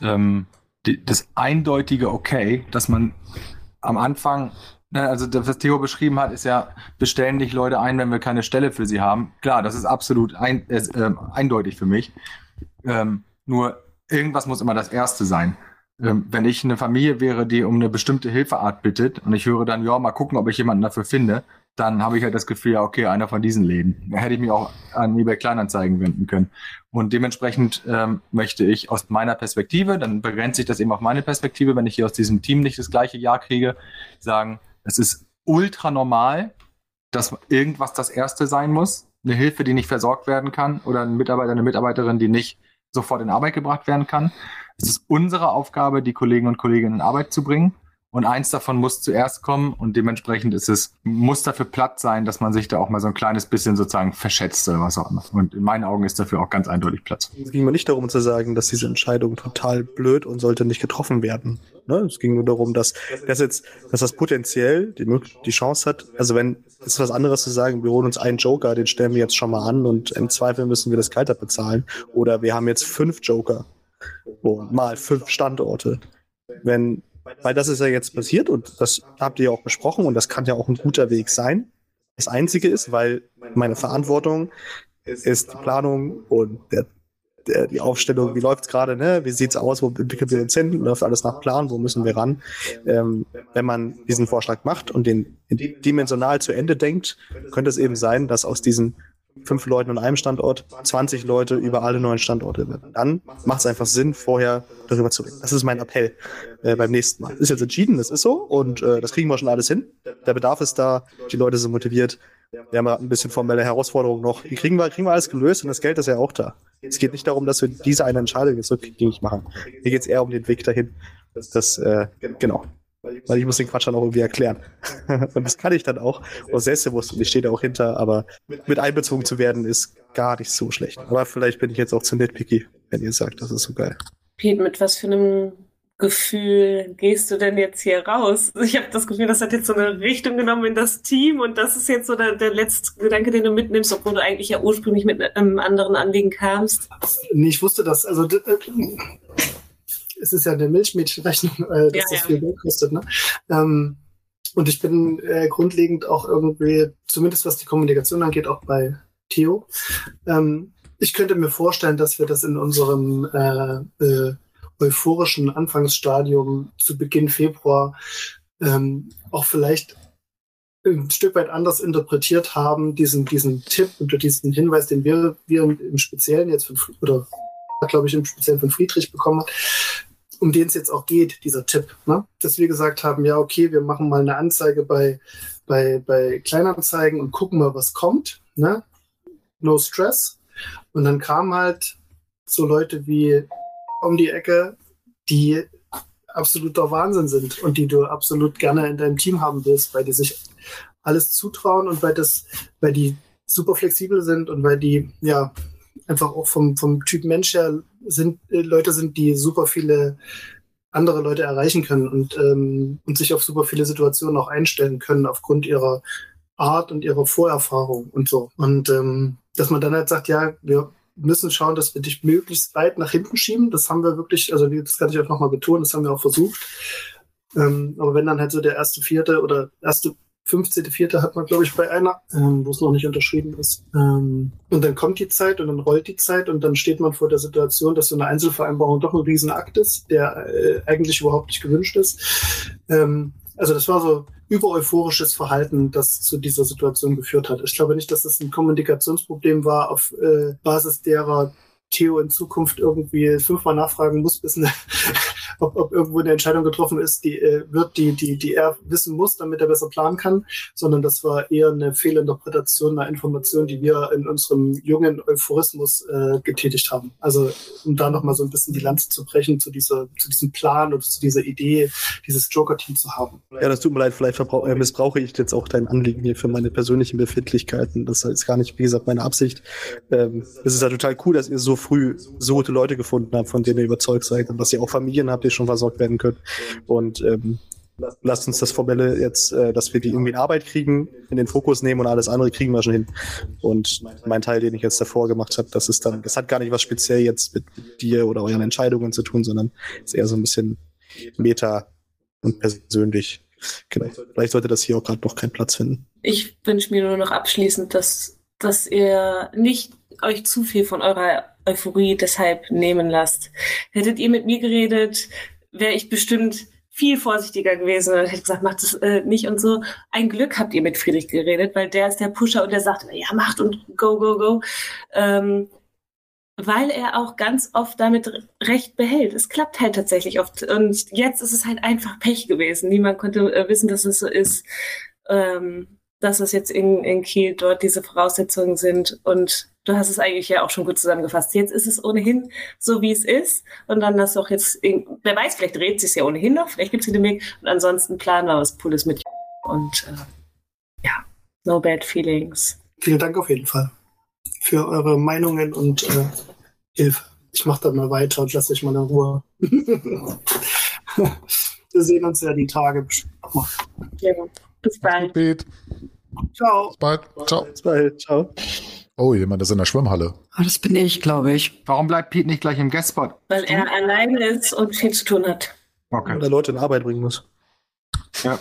[SPEAKER 5] eindeutige Okay, dass man am Anfang, also das, was Theo beschrieben hat, ist ja, bestellen nicht Leute ein, wenn wir keine Stelle für sie haben. Klar, das ist absolut eindeutig für mich. Nur irgendwas muss immer das Erste sein. Wenn ich eine Familie wäre, die um eine bestimmte Hilfeart bittet und ich höre dann, ja, mal gucken, ob ich jemanden dafür finde, dann habe ich halt das Gefühl, ja, okay, einer von diesen Läden. Da hätte ich mich auch an eBay Kleinanzeigen wenden können. Und dementsprechend möchte ich aus meiner Perspektive, dann begrenzt sich das eben auf meine Perspektive, wenn ich hier aus diesem Team nicht das gleiche Ja kriege, sagen, es ist ultra normal, dass irgendwas das Erste sein muss. Eine Hilfe, die nicht versorgt werden kann oder ein Mitarbeiter, eine Mitarbeiterin, die nicht sofort in Arbeit gebracht werden kann. Es ist unsere Aufgabe, die Kollegen und Kolleginnen in Arbeit zu bringen. Und eins davon muss zuerst kommen und dementsprechend muss dafür Platz sein, dass man sich da auch mal so ein kleines bisschen sozusagen verschätzt oder was auch immer. Und in meinen Augen ist dafür auch ganz eindeutig Platz.
[SPEAKER 8] Es ging mir nicht darum zu sagen, dass diese Entscheidung total blöd und sollte nicht getroffen werden. Ne? Es ging nur darum, dass das potenziell die Chance hat, also wenn, es ist was anderes zu sagen, wir holen uns einen Joker, den stellen wir jetzt schon mal an und im Zweifel müssen wir das Kalter bezahlen. Oder wir haben jetzt 5 Joker und mal 5 Standorte. Weil das ist ja jetzt passiert und das habt ihr ja auch besprochen und das kann ja auch ein guter Weg sein. Das Einzige ist, weil meine Verantwortung ist die Planung und die Aufstellung, wie läuft's gerade, ne? Wie sieht's aus, wo entwickeln wir uns hin, läuft alles nach Plan, wo müssen wir ran? Wenn man diesen Vorschlag macht und den dimensional zu Ende denkt, könnte es eben sein, dass aus diesen 5 Leuten an einem Standort 20 Leute über alle 9 Standorte werden. Dann macht es einfach Sinn, vorher darüber zu reden. Das ist mein Appell beim nächsten Mal. Ist jetzt entschieden, das ist so und das kriegen wir schon alles hin. Der Bedarf ist da, die Leute sind motiviert. Wir haben ein bisschen formelle Herausforderungen noch. Die kriegen wir alles gelöst und das Geld ist ja auch da. Es geht nicht darum, dass wir diese eine Entscheidung jetzt rückgängig machen. Hier geht es eher um den Weg dahin. Genau. Weil ich muss den Quatsch dann auch irgendwie erklären. Und das kann ich dann auch. Und selbstbewusst, und ich stehe da auch hinter, aber mit einbezogen zu werden, ist gar nicht so schlecht. Aber vielleicht bin ich jetzt auch zu nitpicky, wenn ihr sagt, das ist so geil.
[SPEAKER 3] Pete, mit was für einem Gefühl gehst du denn jetzt hier raus? Ich habe das Gefühl, das hat jetzt so eine Richtung genommen in das Team und das ist jetzt so der letzte Gedanke, den du mitnimmst, obwohl du eigentlich ja ursprünglich mit einem anderen Anliegen kamst.
[SPEAKER 7] Nee, ich wusste das. Also es ist ja eine Milchmädchenrechnung, dass das viel Geld kostet. Ne? Und ich bin grundlegend auch irgendwie, zumindest was die Kommunikation angeht, auch bei Theo. Ich könnte mir vorstellen, dass wir das in unserem euphorischen Anfangsstadium zu Beginn Februar auch vielleicht ein Stück weit anders interpretiert haben, diesen Tipp oder diesen Hinweis, den wir im Speziellen jetzt glaube ich, im Speziellen von Friedrich bekommen hat, um den es jetzt auch geht, dieser Tipp, ne? Dass wir gesagt haben, ja, okay, wir machen mal eine Anzeige bei Kleinanzeigen und gucken mal, was kommt, ne? No stress. Und dann kamen halt so Leute wie um die Ecke, die absoluter Wahnsinn sind und die du absolut gerne in deinem Team haben willst, weil die sich alles zutrauen und weil die super flexibel sind und weil die, ja, einfach auch vom Typ Mensch her Leute sind, die super viele andere Leute erreichen können und sich auf super viele Situationen auch einstellen können aufgrund ihrer Art und ihrer Vorerfahrung und so. Und dass man dann halt sagt, ja, wir müssen schauen, dass wir dich möglichst weit nach hinten schieben. Das haben wir wirklich, also das kann ich auch nochmal betonen, das haben wir auch versucht. Aber wenn dann halt so der erste 15.04. hat man, glaube ich, bei einer, wo es noch nicht unterschrieben ist. Und dann kommt die Zeit und dann rollt die Zeit und dann steht man vor der Situation, dass so eine Einzelvereinbarung doch ein Riesenakt ist, der eigentlich überhaupt nicht gewünscht ist. Also das war so übereuphorisches Verhalten, das zu dieser Situation geführt hat. Ich glaube nicht, dass das ein Kommunikationsproblem war, auf Basis derer Theo in Zukunft irgendwie 5-mal nachfragen muss, bis ob irgendwo eine Entscheidung getroffen ist, die er wissen muss, damit er besser planen kann, sondern das war eher eine Fehlinterpretation einer Information, die wir in unserem jungen Euphorismus getätigt haben. Also um da nochmal so ein bisschen die Lanze zu brechen zu diesem Plan oder zu dieser Idee, dieses Joker-Team zu haben.
[SPEAKER 8] Ja, das tut mir leid, vielleicht missbrauche ich jetzt auch dein Anliegen hier für meine persönlichen Befindlichkeiten. Das ist gar nicht, wie gesagt, meine Absicht. Es ist ja total cool, dass ihr so früh so gute Leute gefunden habt, von denen ihr überzeugt seid und dass ihr auch Familien habt, die schon versorgt werden können. Und lasst uns das Formelle jetzt, dass wir die irgendwie in Arbeit kriegen, in den Fokus nehmen und alles andere kriegen wir schon hin. Und mein Teil, den ich jetzt davor gemacht habe, das hat gar nicht was speziell jetzt mit dir oder euren Entscheidungen zu tun, sondern ist eher so ein bisschen meta und persönlich. Genau. Vielleicht sollte das hier auch gerade noch keinen Platz finden.
[SPEAKER 3] Ich wünsche mir nur noch abschließend, dass ihr nicht euch zu viel von eurer Euphorie deshalb nehmen lasst. Hättet ihr mit mir geredet, wäre ich bestimmt viel vorsichtiger gewesen und hätte gesagt, macht das nicht und so. Ein Glück habt ihr mit Friedrich geredet, weil der ist der Pusher und der sagt, ja, macht und go, go, go. Weil er auch ganz oft damit recht behält. Es klappt halt tatsächlich oft. Und jetzt ist es halt einfach Pech gewesen. Niemand konnte wissen, dass es so ist, dass es jetzt in Kiel dort diese Voraussetzungen sind. Und du hast es eigentlich ja auch schon gut zusammengefasst. Jetzt ist es ohnehin so, wie es ist. Und dann hast du auch jetzt, wer weiß, vielleicht dreht es sich ja ohnehin noch. Vielleicht gibt es den Weg. Und ansonsten planen wir was Cooles mit. Und ja, no bad feelings.
[SPEAKER 7] Vielen Dank auf jeden Fall für eure Meinungen und Hilfe. Ich mache dann mal weiter und lasse euch mal in Ruhe. Wir sehen uns ja die Tage bestimmt nochmal.
[SPEAKER 3] Ja, bis bald.
[SPEAKER 7] Ciao.
[SPEAKER 2] Bis bald. Ciao.
[SPEAKER 8] Bis bald. Ciao.
[SPEAKER 2] Oh, jemand ist in der Schwimmhalle.
[SPEAKER 9] Oh, das bin ich, glaube ich.
[SPEAKER 5] Warum bleibt Pete nicht gleich im Guestspot?
[SPEAKER 3] Weil er alleine ist und viel zu tun hat.
[SPEAKER 5] Okay.
[SPEAKER 8] Oder Leute in Arbeit bringen muss.
[SPEAKER 5] Ja.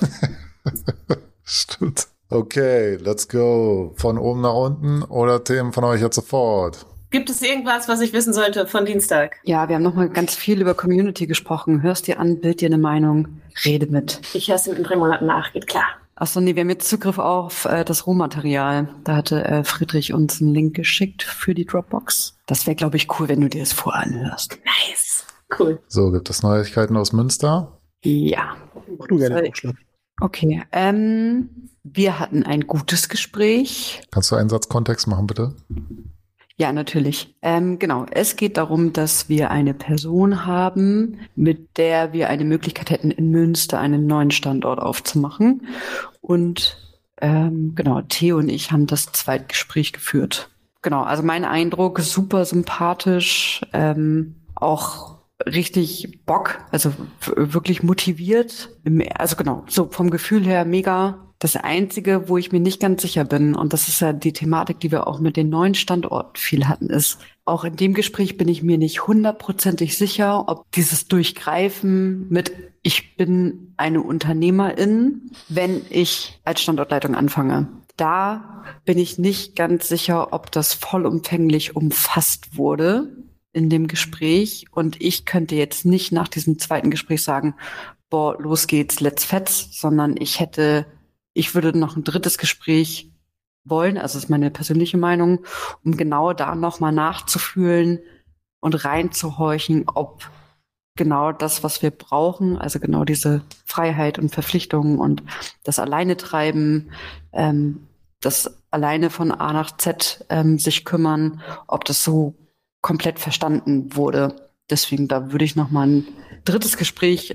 [SPEAKER 2] Stimmt. Okay, let's go. Von oben nach unten oder Themen von euch jetzt sofort?
[SPEAKER 3] Gibt es irgendwas, was ich wissen sollte von Dienstag?
[SPEAKER 9] Ja, wir haben nochmal ganz viel über Community gesprochen. Hörst dir an, bild dir eine Meinung, rede mit.
[SPEAKER 3] Ich höre es in 3 Monaten nach, geht klar.
[SPEAKER 9] Achso, nee, wir haben jetzt Zugriff auf das Rohmaterial. Da hatte Friedrich uns einen Link geschickt für die Dropbox. Das wäre, glaube ich, cool, wenn du dir das voranhörst.
[SPEAKER 3] Nice. Cool.
[SPEAKER 2] So, gibt es Neuigkeiten aus Münster?
[SPEAKER 9] Ja.
[SPEAKER 8] Mach du gerne Vorschlag.
[SPEAKER 9] Okay, wir hatten ein gutes Gespräch.
[SPEAKER 2] Kannst du einen Satz Kontext machen, bitte?
[SPEAKER 9] Ja, natürlich. Genau, es geht darum, dass wir eine Person haben, mit der wir eine Möglichkeit hätten, in Münster einen neuen Standort aufzumachen. Und genau, Theo und ich haben das Zweitgespräch geführt. Genau, also mein Eindruck, super sympathisch, auch richtig Bock, also wirklich motiviert. Also genau, so vom Gefühl her mega. Das Einzige, wo ich mir nicht ganz sicher bin, und das ist ja die Thematik, die wir auch mit den neuen Standorten viel hatten, ist, auch in dem Gespräch bin ich mir nicht 100%ig sicher, ob dieses Durchgreifen mit ich bin eine Unternehmerin, wenn ich als Standortleitung anfange. Da bin ich nicht ganz sicher, ob das vollumfänglich umfasst wurde in dem Gespräch. Und ich könnte jetzt nicht nach diesem zweiten Gespräch sagen, boah, los geht's, let's fetz, sondern ich würde noch ein drittes Gespräch wollen, also das ist meine persönliche Meinung, um genau da nochmal nachzufühlen und reinzuhorchen, ob genau das, was wir brauchen, also genau diese Freiheit und Verpflichtungen und das Alleinetreiben, das alleine von A nach Z sich kümmern, ob das so komplett verstanden wurde. Deswegen, da würde ich nochmal ein drittes Gespräch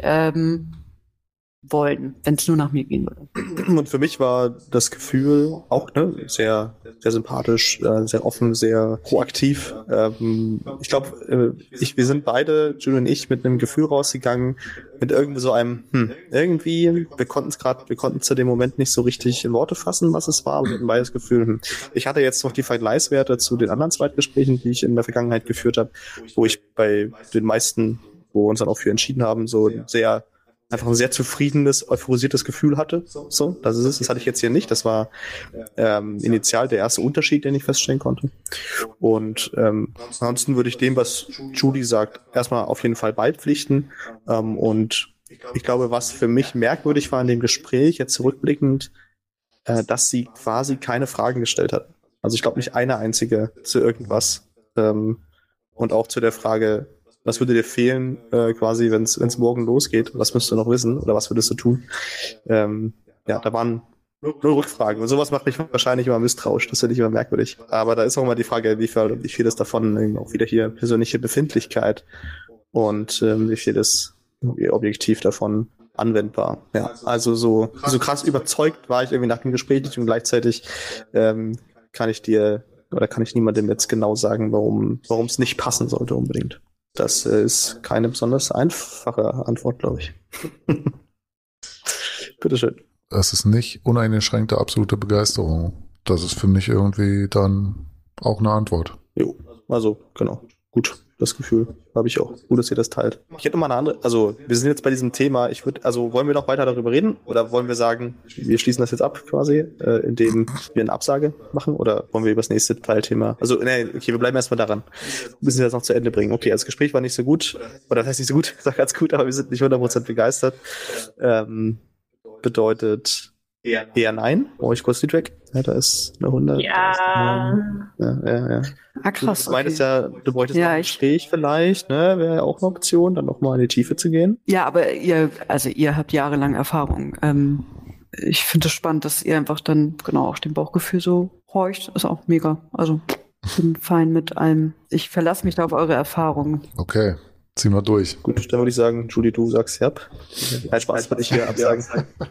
[SPEAKER 9] wollen, wenn es nur nach mir gehen würde.
[SPEAKER 8] Und für mich war das Gefühl auch sehr, sehr sympathisch, sehr offen, sehr proaktiv. Ich glaube, wir sind beide, Julie und ich, mit einem Gefühl rausgegangen, mit irgendwie so einem, wir konnten zu dem Moment nicht so richtig in Worte fassen, was es war, aber wir hatten beide das Gefühl, Ich hatte jetzt noch die Vergleichswerte zu den anderen Zweitgesprächen, die ich in der Vergangenheit geführt habe, wo ich bei den meisten, wo wir uns dann auch für entschieden haben, so sehr einfach ein sehr zufriedenes, euphorisiertes Gefühl hatte. So, das ist es. Das hatte ich jetzt hier nicht. Das war initial der erste Unterschied, den ich feststellen konnte. Und ansonsten würde ich dem, was Judy sagt, erstmal auf jeden Fall beipflichten. Und ich glaube, was für mich merkwürdig war in dem Gespräch, jetzt zurückblickend, dass sie quasi keine Fragen gestellt hat. Also ich glaube nicht eine einzige zu irgendwas. Und auch zu der Frage, was würde dir fehlen, quasi, wenn es morgen losgeht? Was müsstest du noch wissen? Oder was würdest du tun? Da waren nur Rückfragen. Und sowas macht mich wahrscheinlich immer misstrauisch. Das finde ich immer merkwürdig. Aber da ist auch mal die Frage, wie viel ist davon auch wieder hier persönliche Befindlichkeit und wie viel ist objektiv davon anwendbar. Ja, also so krass überzeugt war ich irgendwie nach dem Gespräch nicht und gleichzeitig kann ich niemandem jetzt genau sagen, warum es nicht passen sollte unbedingt. Das ist keine besonders einfache Antwort, glaube ich. Bitteschön.
[SPEAKER 2] Es ist nicht uneingeschränkte absolute Begeisterung. Das ist für mich irgendwie dann auch eine Antwort.
[SPEAKER 8] Jo, also genau. Gut, das Gefühl habe ich auch. Gut, dass ihr das teilt. Ich hätte mal eine andere, also wir sind jetzt bei diesem Thema, wollen wir noch weiter darüber reden oder wollen wir sagen, wir schließen das jetzt ab quasi, indem wir eine Absage machen oder wollen wir über das nächste Teilthema, wir bleiben erstmal daran. Wir müssen das noch zu Ende bringen. Okay, das Gespräch war nicht so gut, oder das heißt nicht so gut, ich sage ganz gut, aber wir sind nicht 100% begeistert. Bedeutet eher nein. Brauche ich kurz die Track? Ja, da ist eine 100.
[SPEAKER 3] Ja.
[SPEAKER 8] Ja.
[SPEAKER 9] Ah, krass.
[SPEAKER 8] Du meintest du bräuchtest noch ein Gespräch vielleicht, ne? Wäre ja auch eine Option, dann nochmal in die Tiefe zu gehen.
[SPEAKER 9] Ja, aber ihr habt jahrelang Erfahrung. Ich finde es spannend, dass ihr einfach dann genau auch dem Bauchgefühl so horcht. Ist auch mega. Also bin fein mit allem. Ich verlasse mich da auf eure Erfahrungen.
[SPEAKER 2] Okay, ziehen wir durch.
[SPEAKER 8] Gut, dann würde ich sagen, Julie, du sagst ja. Kein Spaß, würde ich hier absagen.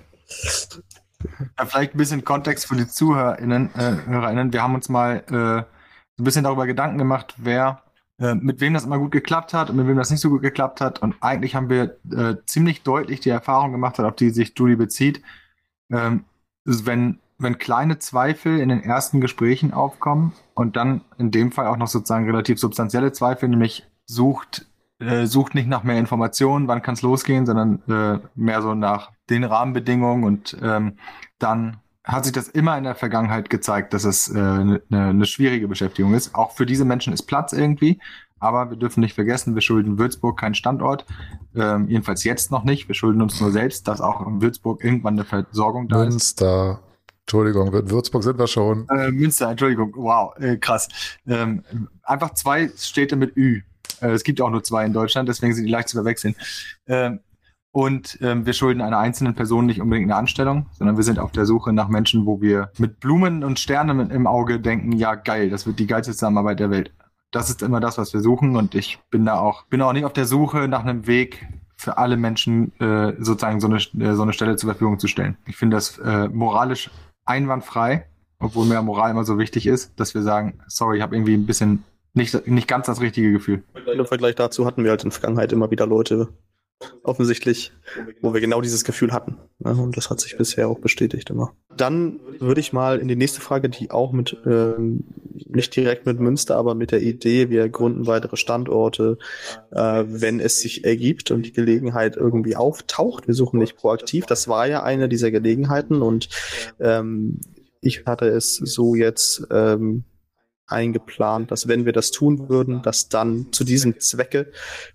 [SPEAKER 5] Ja, vielleicht ein bisschen Kontext für die HörerInnen. Wir haben uns mal so ein bisschen darüber Gedanken gemacht, mit wem das immer gut geklappt hat und mit wem das nicht so gut geklappt hat. Und eigentlich haben wir ziemlich deutlich die Erfahrung gemacht, auf die sich Julie bezieht, wenn kleine Zweifel in den ersten Gesprächen aufkommen und dann in dem Fall auch noch sozusagen relativ substanzielle Zweifel, nämlich sucht nicht nach mehr Informationen, wann kann es losgehen, sondern mehr so nach den Rahmenbedingungen und dann hat sich das immer in der Vergangenheit gezeigt, dass es eine schwierige Beschäftigung ist. Auch für diese Menschen ist Platz irgendwie, aber wir dürfen nicht vergessen, wir schulden Würzburg keinen Standort, jedenfalls jetzt noch nicht. Wir schulden uns nur selbst, dass auch in Würzburg irgendwann eine Versorgung da ist.
[SPEAKER 2] Münster. Entschuldigung, Würzburg sind wir schon.
[SPEAKER 5] Münster, Entschuldigung, wow, krass. Einfach 2 Städte mit Ü. Es gibt auch nur 2 in Deutschland, deswegen sind die leicht zu verwechseln. Und wir schulden einer einzelnen Person nicht unbedingt eine Anstellung, sondern wir sind auf der Suche nach Menschen, wo wir mit Blumen und Sternen im Auge denken, ja geil, das wird die geilste Zusammenarbeit der Welt. Das ist immer das, was wir suchen und ich bin auch nicht auf der Suche nach einem Weg für alle Menschen sozusagen so eine Stelle zur Verfügung zu stellen. Ich finde das moralisch einwandfrei, obwohl mir Moral immer so wichtig ist, dass wir sagen, sorry, ich habe irgendwie ein bisschen nicht ganz das richtige Gefühl.
[SPEAKER 8] Im Vergleich dazu hatten wir halt in der Vergangenheit immer wieder Leute, offensichtlich, wo wir genau dieses Gefühl hatten. Ja, und das hat sich bisher auch bestätigt immer. Dann würde ich mal in die nächste Frage, die auch nicht direkt mit Münster, aber mit der Idee, wir gründen weitere Standorte, wenn es sich ergibt und die Gelegenheit irgendwie auftaucht. Wir suchen nicht proaktiv. Das war ja eine dieser Gelegenheiten und ich hatte es so jetzt eingeplant, dass wenn wir das tun würden, dass dann zu diesem Zwecke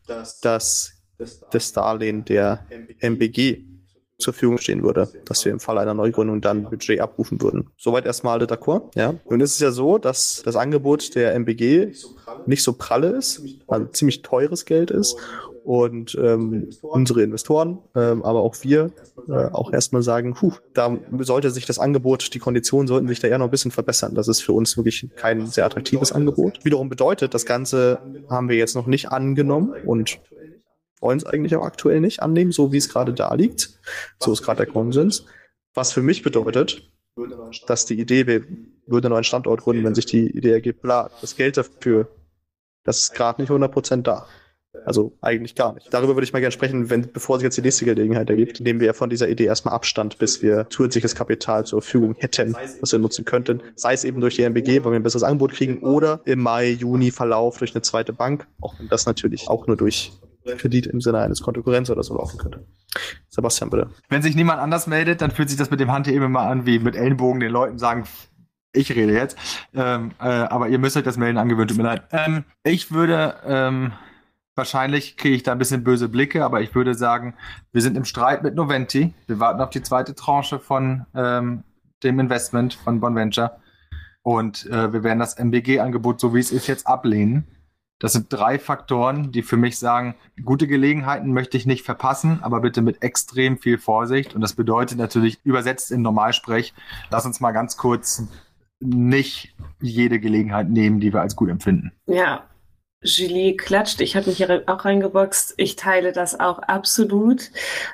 [SPEAKER 8] das Darlehen der MBG zur Verfügung stehen würde, dass wir im Fall einer Neugründung dann Budget abrufen würden. Soweit erstmal alle d'accord. Ja. Und es ist ja so, dass das Angebot der MBG nicht so pralle ist, also ziemlich teures Geld ist und unsere Investoren, aber auch wir auch erstmal sagen, da sollte sich das Angebot, die Konditionen sollten sich da eher noch ein bisschen verbessern. Das ist für uns wirklich kein sehr attraktives Angebot. Wiederum bedeutet, das Ganze haben wir jetzt noch nicht angenommen und wollen es eigentlich auch aktuell nicht annehmen, so wie es gerade da liegt. So ist gerade der Konsens. Was für mich bedeutet, dass die Idee, wir würden einen neuen Standort gründen, wenn sich die Idee ergibt, bla, das Geld dafür, das ist gerade nicht 100% da. Also eigentlich gar nicht. Darüber würde ich mal gerne sprechen, bevor sich jetzt die nächste Gelegenheit ergibt, nehmen wir von dieser Idee erstmal Abstand, bis wir zusätzliches Kapital zur Verfügung hätten, was wir nutzen könnten. Sei es eben durch die MBG, weil wir ein besseres Angebot kriegen, oder im Mai, Juni Verlauf durch eine zweite Bank, auch wenn das natürlich auch nur durch Kredit im Sinne eines Kontokorrents oder so laufen könnte. Sebastian, bitte.
[SPEAKER 5] Wenn sich niemand anders meldet, dann fühlt sich das mit dem Handheben immer an, wie mit Ellenbogen den Leuten sagen, ich rede jetzt. Aber ihr müsst euch das Melden angewöhnen, tut mir leid. Ich würde, wahrscheinlich kriege ich da ein bisschen böse Blicke, aber ich würde sagen, wir sind im Streit mit Noventi. Wir warten auf die zweite Tranche von dem Investment von Bonventure. Und wir werden das MBG-Angebot, so wie es ist, jetzt ablehnen. Das sind 3 Faktoren, die für mich sagen, gute Gelegenheiten möchte ich nicht verpassen, aber bitte mit extrem viel Vorsicht. Und das bedeutet natürlich, übersetzt in Normalsprech, lass uns mal ganz kurz nicht jede Gelegenheit nehmen, die wir als gut empfinden.
[SPEAKER 3] Ja, Julie klatscht. Ich habe mich hier auch reingeboxt. Ich teile das auch absolut.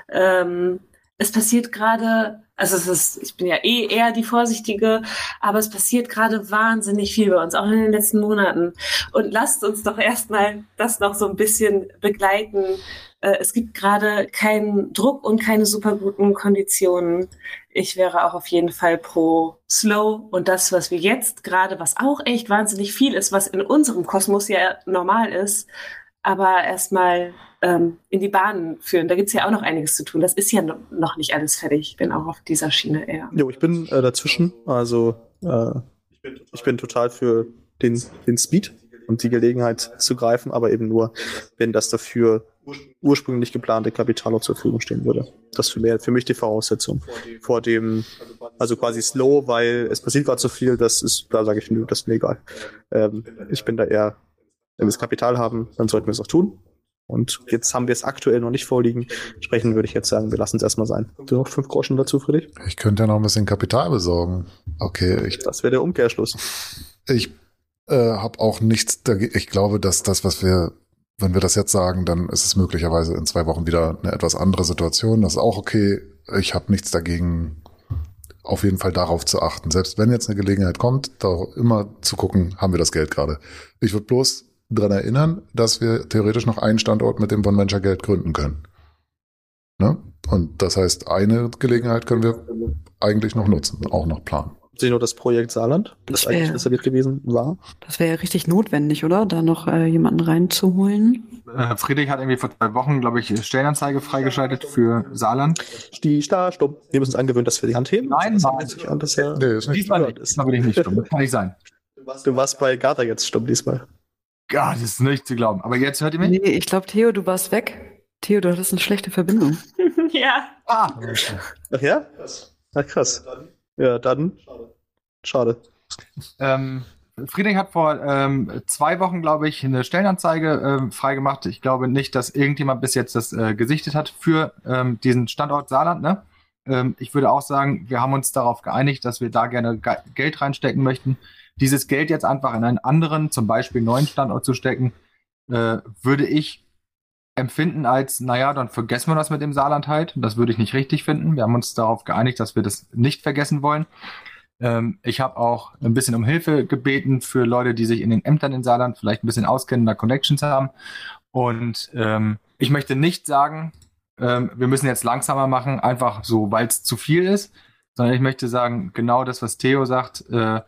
[SPEAKER 3] Es passiert gerade, also ich bin ja eher die Vorsichtige, aber es passiert gerade wahnsinnig viel bei uns, auch in den letzten Monaten. Und lasst uns doch erstmal das noch so ein bisschen begleiten. Es gibt gerade keinen Druck und keine super guten Konditionen. Ich wäre auch auf jeden Fall pro Slow und das, was wir jetzt gerade, was auch echt wahnsinnig viel ist, was in unserem Kosmos ja normal ist, aber erstmal in die Bahnen führen. Da gibt's ja auch noch einiges zu tun. Das ist ja noch nicht alles fertig. Ich bin auch auf dieser Schiene eher.
[SPEAKER 8] Jo, ich bin dazwischen. Also ich bin total für den Speed und die Gelegenheit zu greifen, aber eben nur, wenn das dafür ursprünglich geplante Kapital auch zur Verfügung stehen würde. Das wäre für mich die Voraussetzung. Vor dem, also quasi slow, weil es passiert gerade so viel, da sage ich, nö, das ist mir egal. Ich bin da eher, wenn wir das Kapital haben, dann sollten wir es auch tun. Und jetzt haben wir es aktuell noch nicht vorliegen. Entsprechend würde ich jetzt sagen, wir lassen es erstmal sein. Du noch 5 Groschen dazu, Friedrich?
[SPEAKER 2] Ich könnte ja noch ein bisschen Kapital besorgen. Okay.
[SPEAKER 8] Das wäre der Umkehrschluss.
[SPEAKER 2] Ich habe auch nichts dagegen. Ich glaube, dass das, wenn wir das jetzt sagen, dann ist es möglicherweise in 2 Wochen wieder eine etwas andere Situation. Das ist auch okay. Ich habe nichts dagegen, auf jeden Fall darauf zu achten. Selbst wenn jetzt eine Gelegenheit kommt, da immer zu gucken, haben wir das Geld gerade. Ich würde bloß daran erinnern, dass wir theoretisch noch einen Standort mit dem Bonventure-Geld gründen können. Ne? Und das heißt, eine Gelegenheit können wir eigentlich noch nutzen, auch noch planen.
[SPEAKER 8] Sie nur das Projekt Saarland, das eigentlich installiert gewesen war.
[SPEAKER 9] Das wäre ja richtig notwendig, oder? Da noch jemanden reinzuholen.
[SPEAKER 5] Friedrich hat irgendwie vor 2 Wochen, glaube ich, Stellenanzeige freigeschaltet für Saarland.
[SPEAKER 8] Stopp. Wir müssen uns angewöhnen, dass wir die Hand heben.
[SPEAKER 5] Nein,
[SPEAKER 8] ist nicht.
[SPEAKER 5] Diesmal nicht. Diesmal bin ich nicht stumm. Das kann nicht sein.
[SPEAKER 8] Du warst bei Gartha jetzt stumm diesmal.
[SPEAKER 5] Ja, das ist nicht zu glauben. Aber jetzt hört ihr mich?
[SPEAKER 9] Nee, ich glaube, Theo, du warst weg. Theo, du hattest eine schlechte Verbindung.
[SPEAKER 3] Ja.
[SPEAKER 5] Ah.
[SPEAKER 8] Ach ja? Ach krass. Ja, dann. Schade.
[SPEAKER 5] Friedrich hat vor 2 Wochen, glaube ich, eine Stellenanzeige freigemacht. Ich glaube nicht, dass irgendjemand bis jetzt das gesichtet hat für diesen Standort Saarland. Ne? Ich würde auch sagen, wir haben uns darauf geeinigt, dass wir da gerne Geld reinstecken möchten. Dieses Geld jetzt einfach in einen anderen, zum Beispiel neuen Standort zu stecken, würde ich empfinden als, naja, dann vergessen wir das mit dem Saarland halt. Das würde ich nicht richtig finden. Wir haben uns darauf geeinigt, dass wir das nicht vergessen wollen. Ich habe auch ein bisschen um Hilfe gebeten für Leute, die sich in den Ämtern in Saarland vielleicht ein bisschen auskennen, da Connections haben. Und ich möchte nicht sagen, wir müssen jetzt langsamer machen, einfach so, weil es zu viel ist, sondern ich möchte sagen, genau das, was Theo sagt,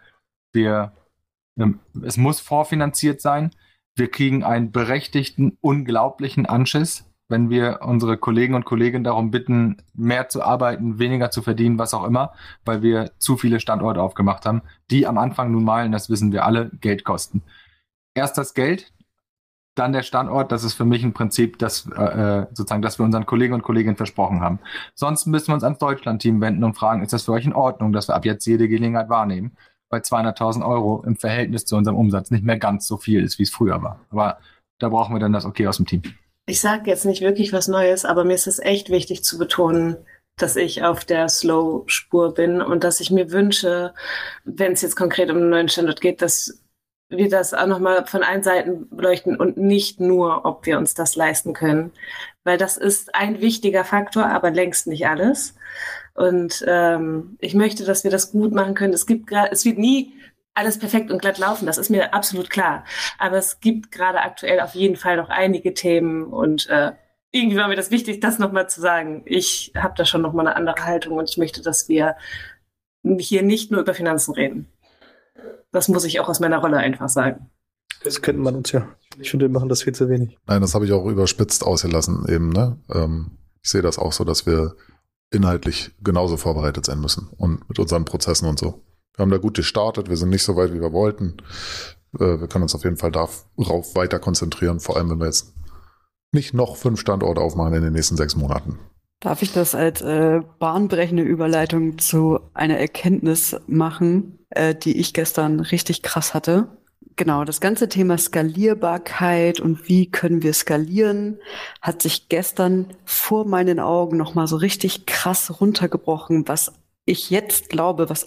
[SPEAKER 5] es muss vorfinanziert sein. Wir kriegen einen berechtigten, unglaublichen Anschiss, wenn wir unsere Kollegen und Kolleginnen darum bitten, mehr zu arbeiten, weniger zu verdienen, was auch immer, weil wir zu viele Standorte aufgemacht haben, die am Anfang nun mal, und das wissen wir alle, Geld kosten. Erst das Geld, dann der Standort, das ist für mich ein Prinzip, das sozusagen, das wir unseren Kollegen und Kolleginnen versprochen haben. Sonst müssen wir uns ans Deutschland-Team wenden und fragen, ist das für euch in Ordnung, dass wir ab jetzt jede Gelegenheit wahrnehmen? Bei 200.000 Euro im Verhältnis zu unserem Umsatz nicht mehr ganz so viel ist, wie es früher war. Aber da brauchen wir dann das Okay aus dem Team.
[SPEAKER 3] Ich sage jetzt nicht wirklich was Neues, aber mir ist es echt wichtig zu betonen, dass ich auf der Slow-Spur bin und dass ich mir wünsche, wenn es jetzt konkret um einen neuen Standort geht, dass wir das auch nochmal von allen Seiten beleuchten und nicht nur, ob wir uns das leisten können. Weil das ist ein wichtiger Faktor, aber längst nicht alles. Und ich möchte, dass wir das gut machen können. Es wird nie alles perfekt und glatt laufen, das ist mir absolut klar. Aber es gibt gerade aktuell auf jeden Fall noch einige Themen und irgendwie war mir das wichtig, das nochmal zu sagen. Ich habe da schon nochmal eine andere Haltung und ich möchte, dass wir hier nicht nur über Finanzen reden. Das muss ich auch aus meiner Rolle einfach sagen.
[SPEAKER 8] Das könnte man uns ja. Ich finde, wir machen das viel zu wenig.
[SPEAKER 2] Nein, das habe ich auch überspitzt ausgelassen eben, ne? Ich sehe das auch so, dass wir inhaltlich genauso vorbereitet sein müssen und mit unseren Prozessen und so. Wir haben da gut gestartet, wir sind nicht so weit, wie wir wollten. Wir können uns auf jeden Fall darauf weiter konzentrieren, vor allem wenn wir jetzt nicht noch 5 Standorte aufmachen in den nächsten 6 Monaten.
[SPEAKER 9] Darf ich das als bahnbrechende Überleitung zu einer Erkenntnis machen, die ich gestern richtig krass hatte? Genau, das ganze Thema Skalierbarkeit und wie können wir skalieren, hat sich gestern vor meinen Augen nochmal so richtig krass runtergebrochen, was ich jetzt glaube, was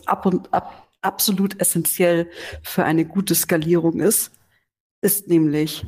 [SPEAKER 9] absolut essentiell für eine gute Skalierung ist nämlich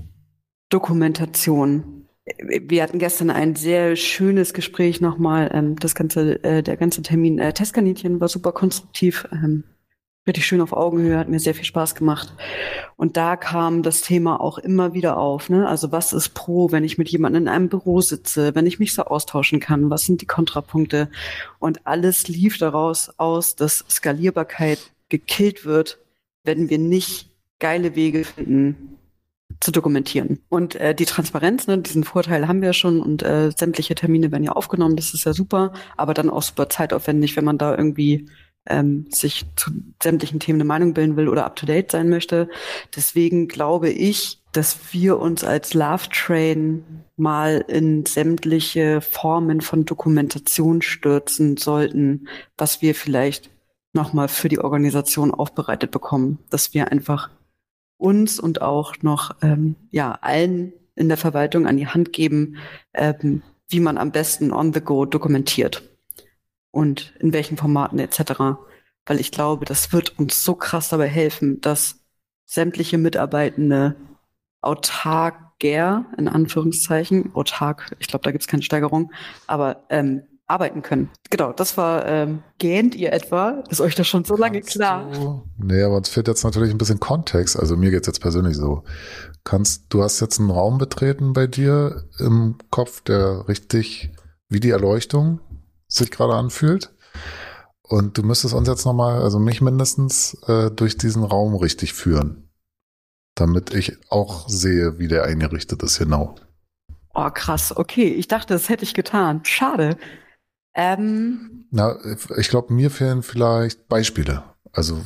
[SPEAKER 9] Dokumentation. Wir hatten gestern ein sehr schönes Gespräch nochmal. Der ganze Termin Testkaninchen war super konstruktiv. Richtig schön auf Augenhöhe, hat mir sehr viel Spaß gemacht. Und da kam das Thema auch immer wieder auf, ne? Also was ist pro, wenn ich mit jemandem in einem Büro sitze, wenn ich mich so austauschen kann, was sind die Kontrapunkte? Und alles lief daraus aus, dass Skalierbarkeit gekillt wird, wenn wir nicht geile Wege finden, zu dokumentieren. Und die Transparenz, ne, diesen Vorteil haben wir schon und sämtliche Termine werden ja aufgenommen, das ist ja super, aber dann auch super zeitaufwendig, wenn man da irgendwie sich zu sämtlichen Themen eine Meinung bilden will oder up-to-date sein möchte. Deswegen glaube ich, dass wir uns als Lovetrain mal in sämtliche Formen von Dokumentation stürzen sollten, was wir vielleicht nochmal für die Organisation aufbereitet bekommen, dass wir einfach uns und auch noch allen in der Verwaltung an die Hand geben, wie man am besten on the go dokumentiert und in welchen Formaten etc. Weil ich glaube, das wird uns so krass dabei helfen, dass sämtliche Mitarbeitende autarker, in Anführungszeichen, autark, ich glaube, da gibt es keine Steigerung, aber arbeiten können. Genau, das war, gähnt ihr etwa? Ist euch das schon so lange klar?
[SPEAKER 2] Nee, aber uns fehlt jetzt natürlich ein bisschen Kontext. Also mir geht's jetzt persönlich so. Du hast jetzt einen Raum betreten bei dir im Kopf, der richtig wie die Erleuchtung sich gerade anfühlt. Und du müsstest uns jetzt nochmal, also mich mindestens, durch diesen Raum richtig führen. Damit ich auch sehe, wie der eingerichtet ist, genau.
[SPEAKER 9] Oh, krass. Okay, ich dachte, das hätte ich getan. Schade.
[SPEAKER 2] Ich glaube, mir fehlen vielleicht Beispiele. Also,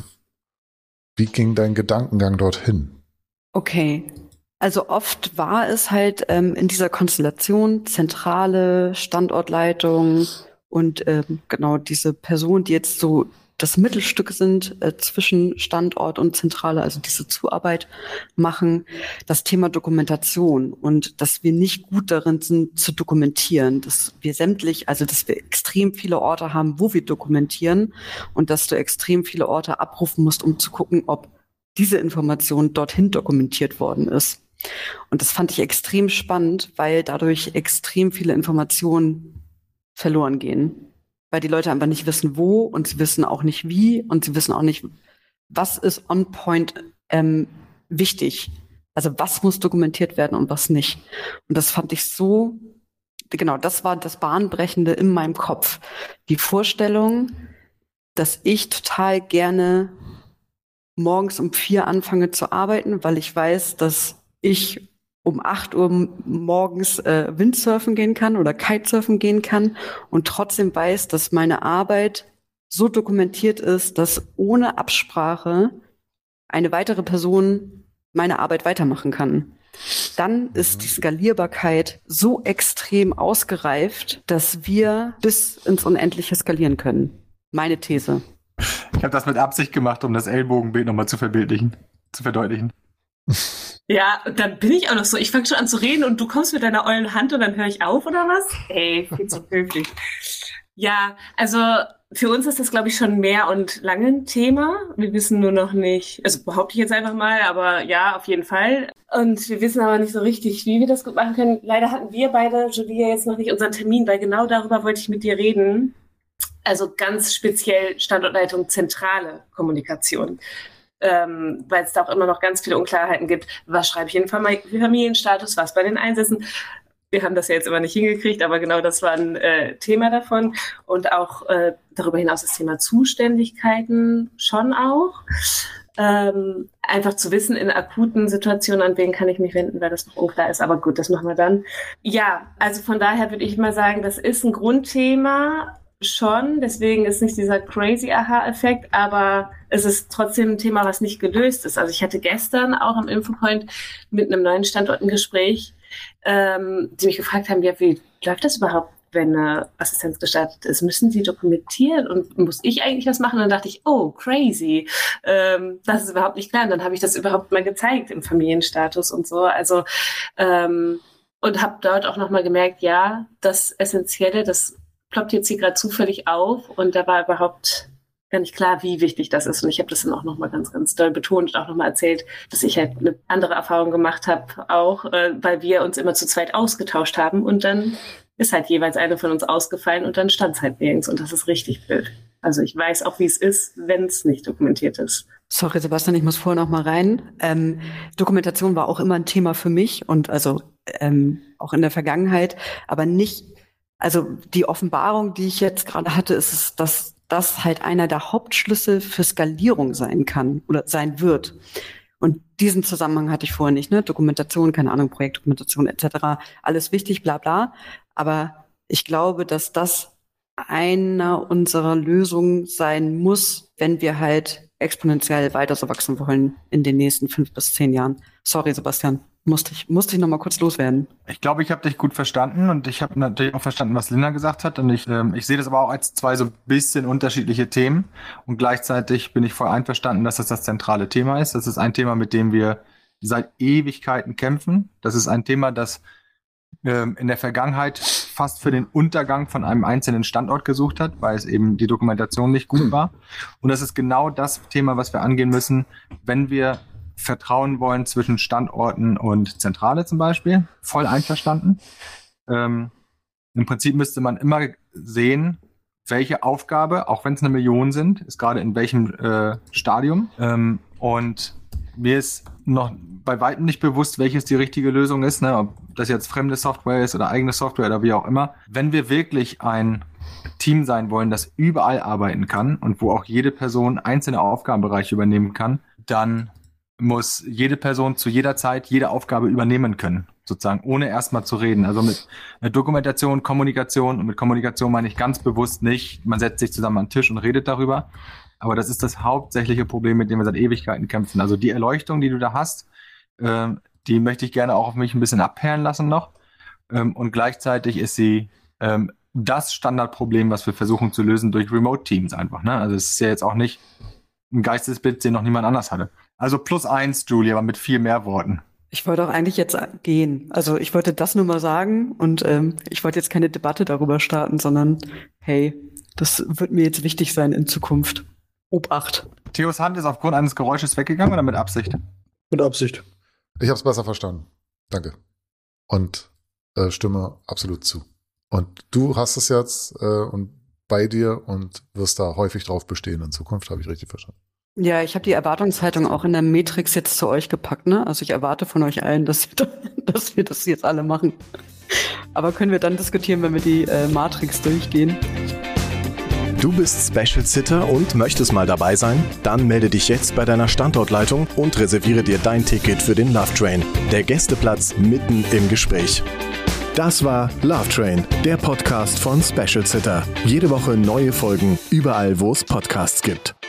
[SPEAKER 2] wie ging dein Gedankengang dorthin?
[SPEAKER 9] Okay. Also oft war es halt in dieser Konstellation zentrale Standortleitung und genau diese Person, die jetzt so das Mittelstück sind zwischen Standort und Zentrale, also diese Zuarbeit machen, das Thema Dokumentation und dass wir nicht gut darin sind zu dokumentieren, dass wir dass wir extrem viele Orte haben, wo wir dokumentieren und dass du extrem viele Orte abrufen musst, um zu gucken, ob diese Information dorthin dokumentiert worden ist. Und das fand ich extrem spannend, weil dadurch extrem viele Informationen verloren gehen. Weil die Leute einfach nicht wissen, wo und sie wissen auch nicht wie und sie wissen auch nicht, was ist on point wichtig. Also was muss dokumentiert werden und was nicht. Und das fand ich so, genau, das war das Bahnbrechende in meinem Kopf. Die Vorstellung, dass ich total gerne morgens um 4 anfange zu arbeiten, weil ich weiß, dass ich um 8 Uhr morgens Windsurfen gehen kann oder Kitesurfen gehen kann und trotzdem weiß, dass meine Arbeit so dokumentiert ist, dass ohne Absprache eine weitere Person meine Arbeit weitermachen kann. Dann ist die Skalierbarkeit so extrem ausgereift, dass wir bis ins Unendliche skalieren können. Meine These.
[SPEAKER 5] Ich habe das mit Absicht gemacht, um das Ellbogenbild nochmal zu verdeutlichen.
[SPEAKER 3] Ja, dann bin ich auch noch so. Ich fange schon an zu reden und du kommst mit deiner ollen Hand und dann höre ich auf, oder was? Ey, viel zu höflich. Ja, also für uns ist das, glaube ich, schon mehr und lange ein Thema. Wir wissen nur noch nicht, also behaupte ich jetzt einfach mal, aber ja, auf jeden Fall. Und wir wissen aber nicht so richtig, wie wir das gut machen können. Leider hatten wir beide, Julia, jetzt noch nicht unseren Termin, weil genau darüber wollte ich mit dir reden. Also ganz speziell Standortleitung zentrale Kommunikation. Weil es da auch immer noch ganz viele Unklarheiten gibt. Was schreibe ich in den Familienstatus, was bei den Einsätzen? Wir haben das ja jetzt immer nicht hingekriegt, aber genau das war ein Thema davon. Und auch darüber hinaus das Thema Zuständigkeiten schon auch. Einfach zu wissen, in akuten Situationen, an wen kann ich mich wenden, weil das noch unklar ist. Aber gut, das machen wir dann. Ja, also von daher würde ich mal sagen, das ist ein Grundthema schon. Deswegen ist nicht dieser crazy Aha-Effekt, aber es ist trotzdem ein Thema, was nicht gelöst ist. Also ich hatte gestern auch am Infopoint mit einem neuen Standort ein Gespräch, die mich gefragt haben, ja, wie läuft das überhaupt, wenn eine Assistenz gestartet ist? Müssen sie dokumentieren und muss ich eigentlich was machen? Und dann dachte ich, oh, crazy. Das ist überhaupt nicht klar. Und dann habe ich das überhaupt mal gezeigt im Familienstatus und so. Also und habe dort auch nochmal gemerkt, ja, das Essentielle, das ploppt jetzt hier gerade zufällig auf und da war überhaupt gar nicht klar, wie wichtig das ist. Und ich habe das dann auch nochmal ganz, ganz doll betont und auch nochmal erzählt, dass ich halt eine andere Erfahrung gemacht habe, auch weil wir uns immer zu zweit ausgetauscht haben und dann ist halt jeweils eine von uns ausgefallen und dann stand es halt nirgends und das ist richtig blöd. Also ich weiß auch, wie es ist, wenn es nicht dokumentiert ist.
[SPEAKER 9] Sorry, Sebastian, ich muss vorher noch mal rein. Dokumentation war auch immer ein Thema für mich und also auch in der Vergangenheit, aber nicht, also die Offenbarung, die ich jetzt gerade hatte, ist es, dass das halt einer der Hauptschlüssel für Skalierung sein kann oder sein wird. Und diesen Zusammenhang hatte ich vorher nicht, ne? Dokumentation, keine Ahnung, Projektdokumentation etc., alles wichtig, bla bla. Aber ich glaube, dass das einer unserer Lösungen sein muss, wenn wir halt exponentiell weiter so wachsen wollen in den nächsten 5 bis 10 Jahren. Sorry, Sebastian, musste ich noch mal kurz loswerden.
[SPEAKER 5] Ich glaube, ich habe dich gut verstanden und ich habe natürlich auch verstanden, was Linda gesagt hat. Und ich sehe das aber auch als zwei so ein bisschen unterschiedliche Themen. Und gleichzeitig bin ich voll einverstanden, dass das zentrale Thema ist. Das ist ein Thema, mit dem wir seit Ewigkeiten kämpfen. Das ist ein Thema, das in der Vergangenheit fast für den Untergang von einem einzelnen Standort gesucht hat, weil es eben die Dokumentation nicht gut war. Und das ist genau das Thema, was wir angehen müssen, wenn wir Vertrauen wollen zwischen Standorten und Zentrale zum Beispiel. Voll einverstanden. Im Prinzip müsste man immer sehen, welche Aufgabe, auch wenn es 1 Million sind, ist gerade in welchem Stadium. Und mir ist noch bei weitem nicht bewusst, welches die richtige Lösung ist, ne? Ob das jetzt fremde Software ist oder eigene Software oder wie auch immer. Wenn wir wirklich ein Team sein wollen, das überall arbeiten kann und wo auch jede Person einzelne Aufgabenbereiche übernehmen kann, dann muss jede Person zu jeder Zeit jede Aufgabe übernehmen können, sozusagen, ohne erstmal zu reden. Also mit Dokumentation, Kommunikation, und mit Kommunikation meine ich ganz bewusst nicht, man setzt sich zusammen an den Tisch und redet darüber, aber das ist das hauptsächliche Problem, mit dem wir seit Ewigkeiten kämpfen. Also die Erleuchtung, die du da hast, die möchte ich gerne auch auf mich ein bisschen abperlen lassen noch, und gleichzeitig ist sie das Standardproblem, was wir versuchen zu lösen durch Remote-Teams einfach, ne? Also es ist ja jetzt auch nicht ein Geistesblitz, den noch niemand anders hatte. Also +1, Julie, aber mit viel mehr Worten.
[SPEAKER 9] Ich wollte auch eigentlich jetzt gehen. Also ich wollte das nur mal sagen und ich wollte jetzt keine Debatte darüber starten, sondern hey, das wird mir jetzt wichtig sein in Zukunft. Obacht.
[SPEAKER 5] Theos Hand ist aufgrund eines Geräusches weggegangen oder mit Absicht?
[SPEAKER 8] Mit Absicht.
[SPEAKER 2] Ich habe es besser verstanden. Danke. Und stimme absolut zu. Und du hast es jetzt und bei dir und wirst da häufig drauf bestehen in Zukunft, habe ich richtig verstanden.
[SPEAKER 9] Ja, ich habe die Erwartungshaltung auch in der Matrix jetzt zu euch gepackt, ne? Also ich erwarte von euch allen, dass wir das jetzt alle machen. Aber können wir dann diskutieren, wenn wir die Matrix durchgehen?
[SPEAKER 1] Du bist Special Sitter und möchtest mal dabei sein? Dann melde dich jetzt bei deiner Standortleitung und reserviere dir dein Ticket für den Love Train. Der Gästeplatz mitten im Gespräch. Das war Love Train, der Podcast von Special Sitter. Jede Woche neue Folgen, überall wo es Podcasts gibt.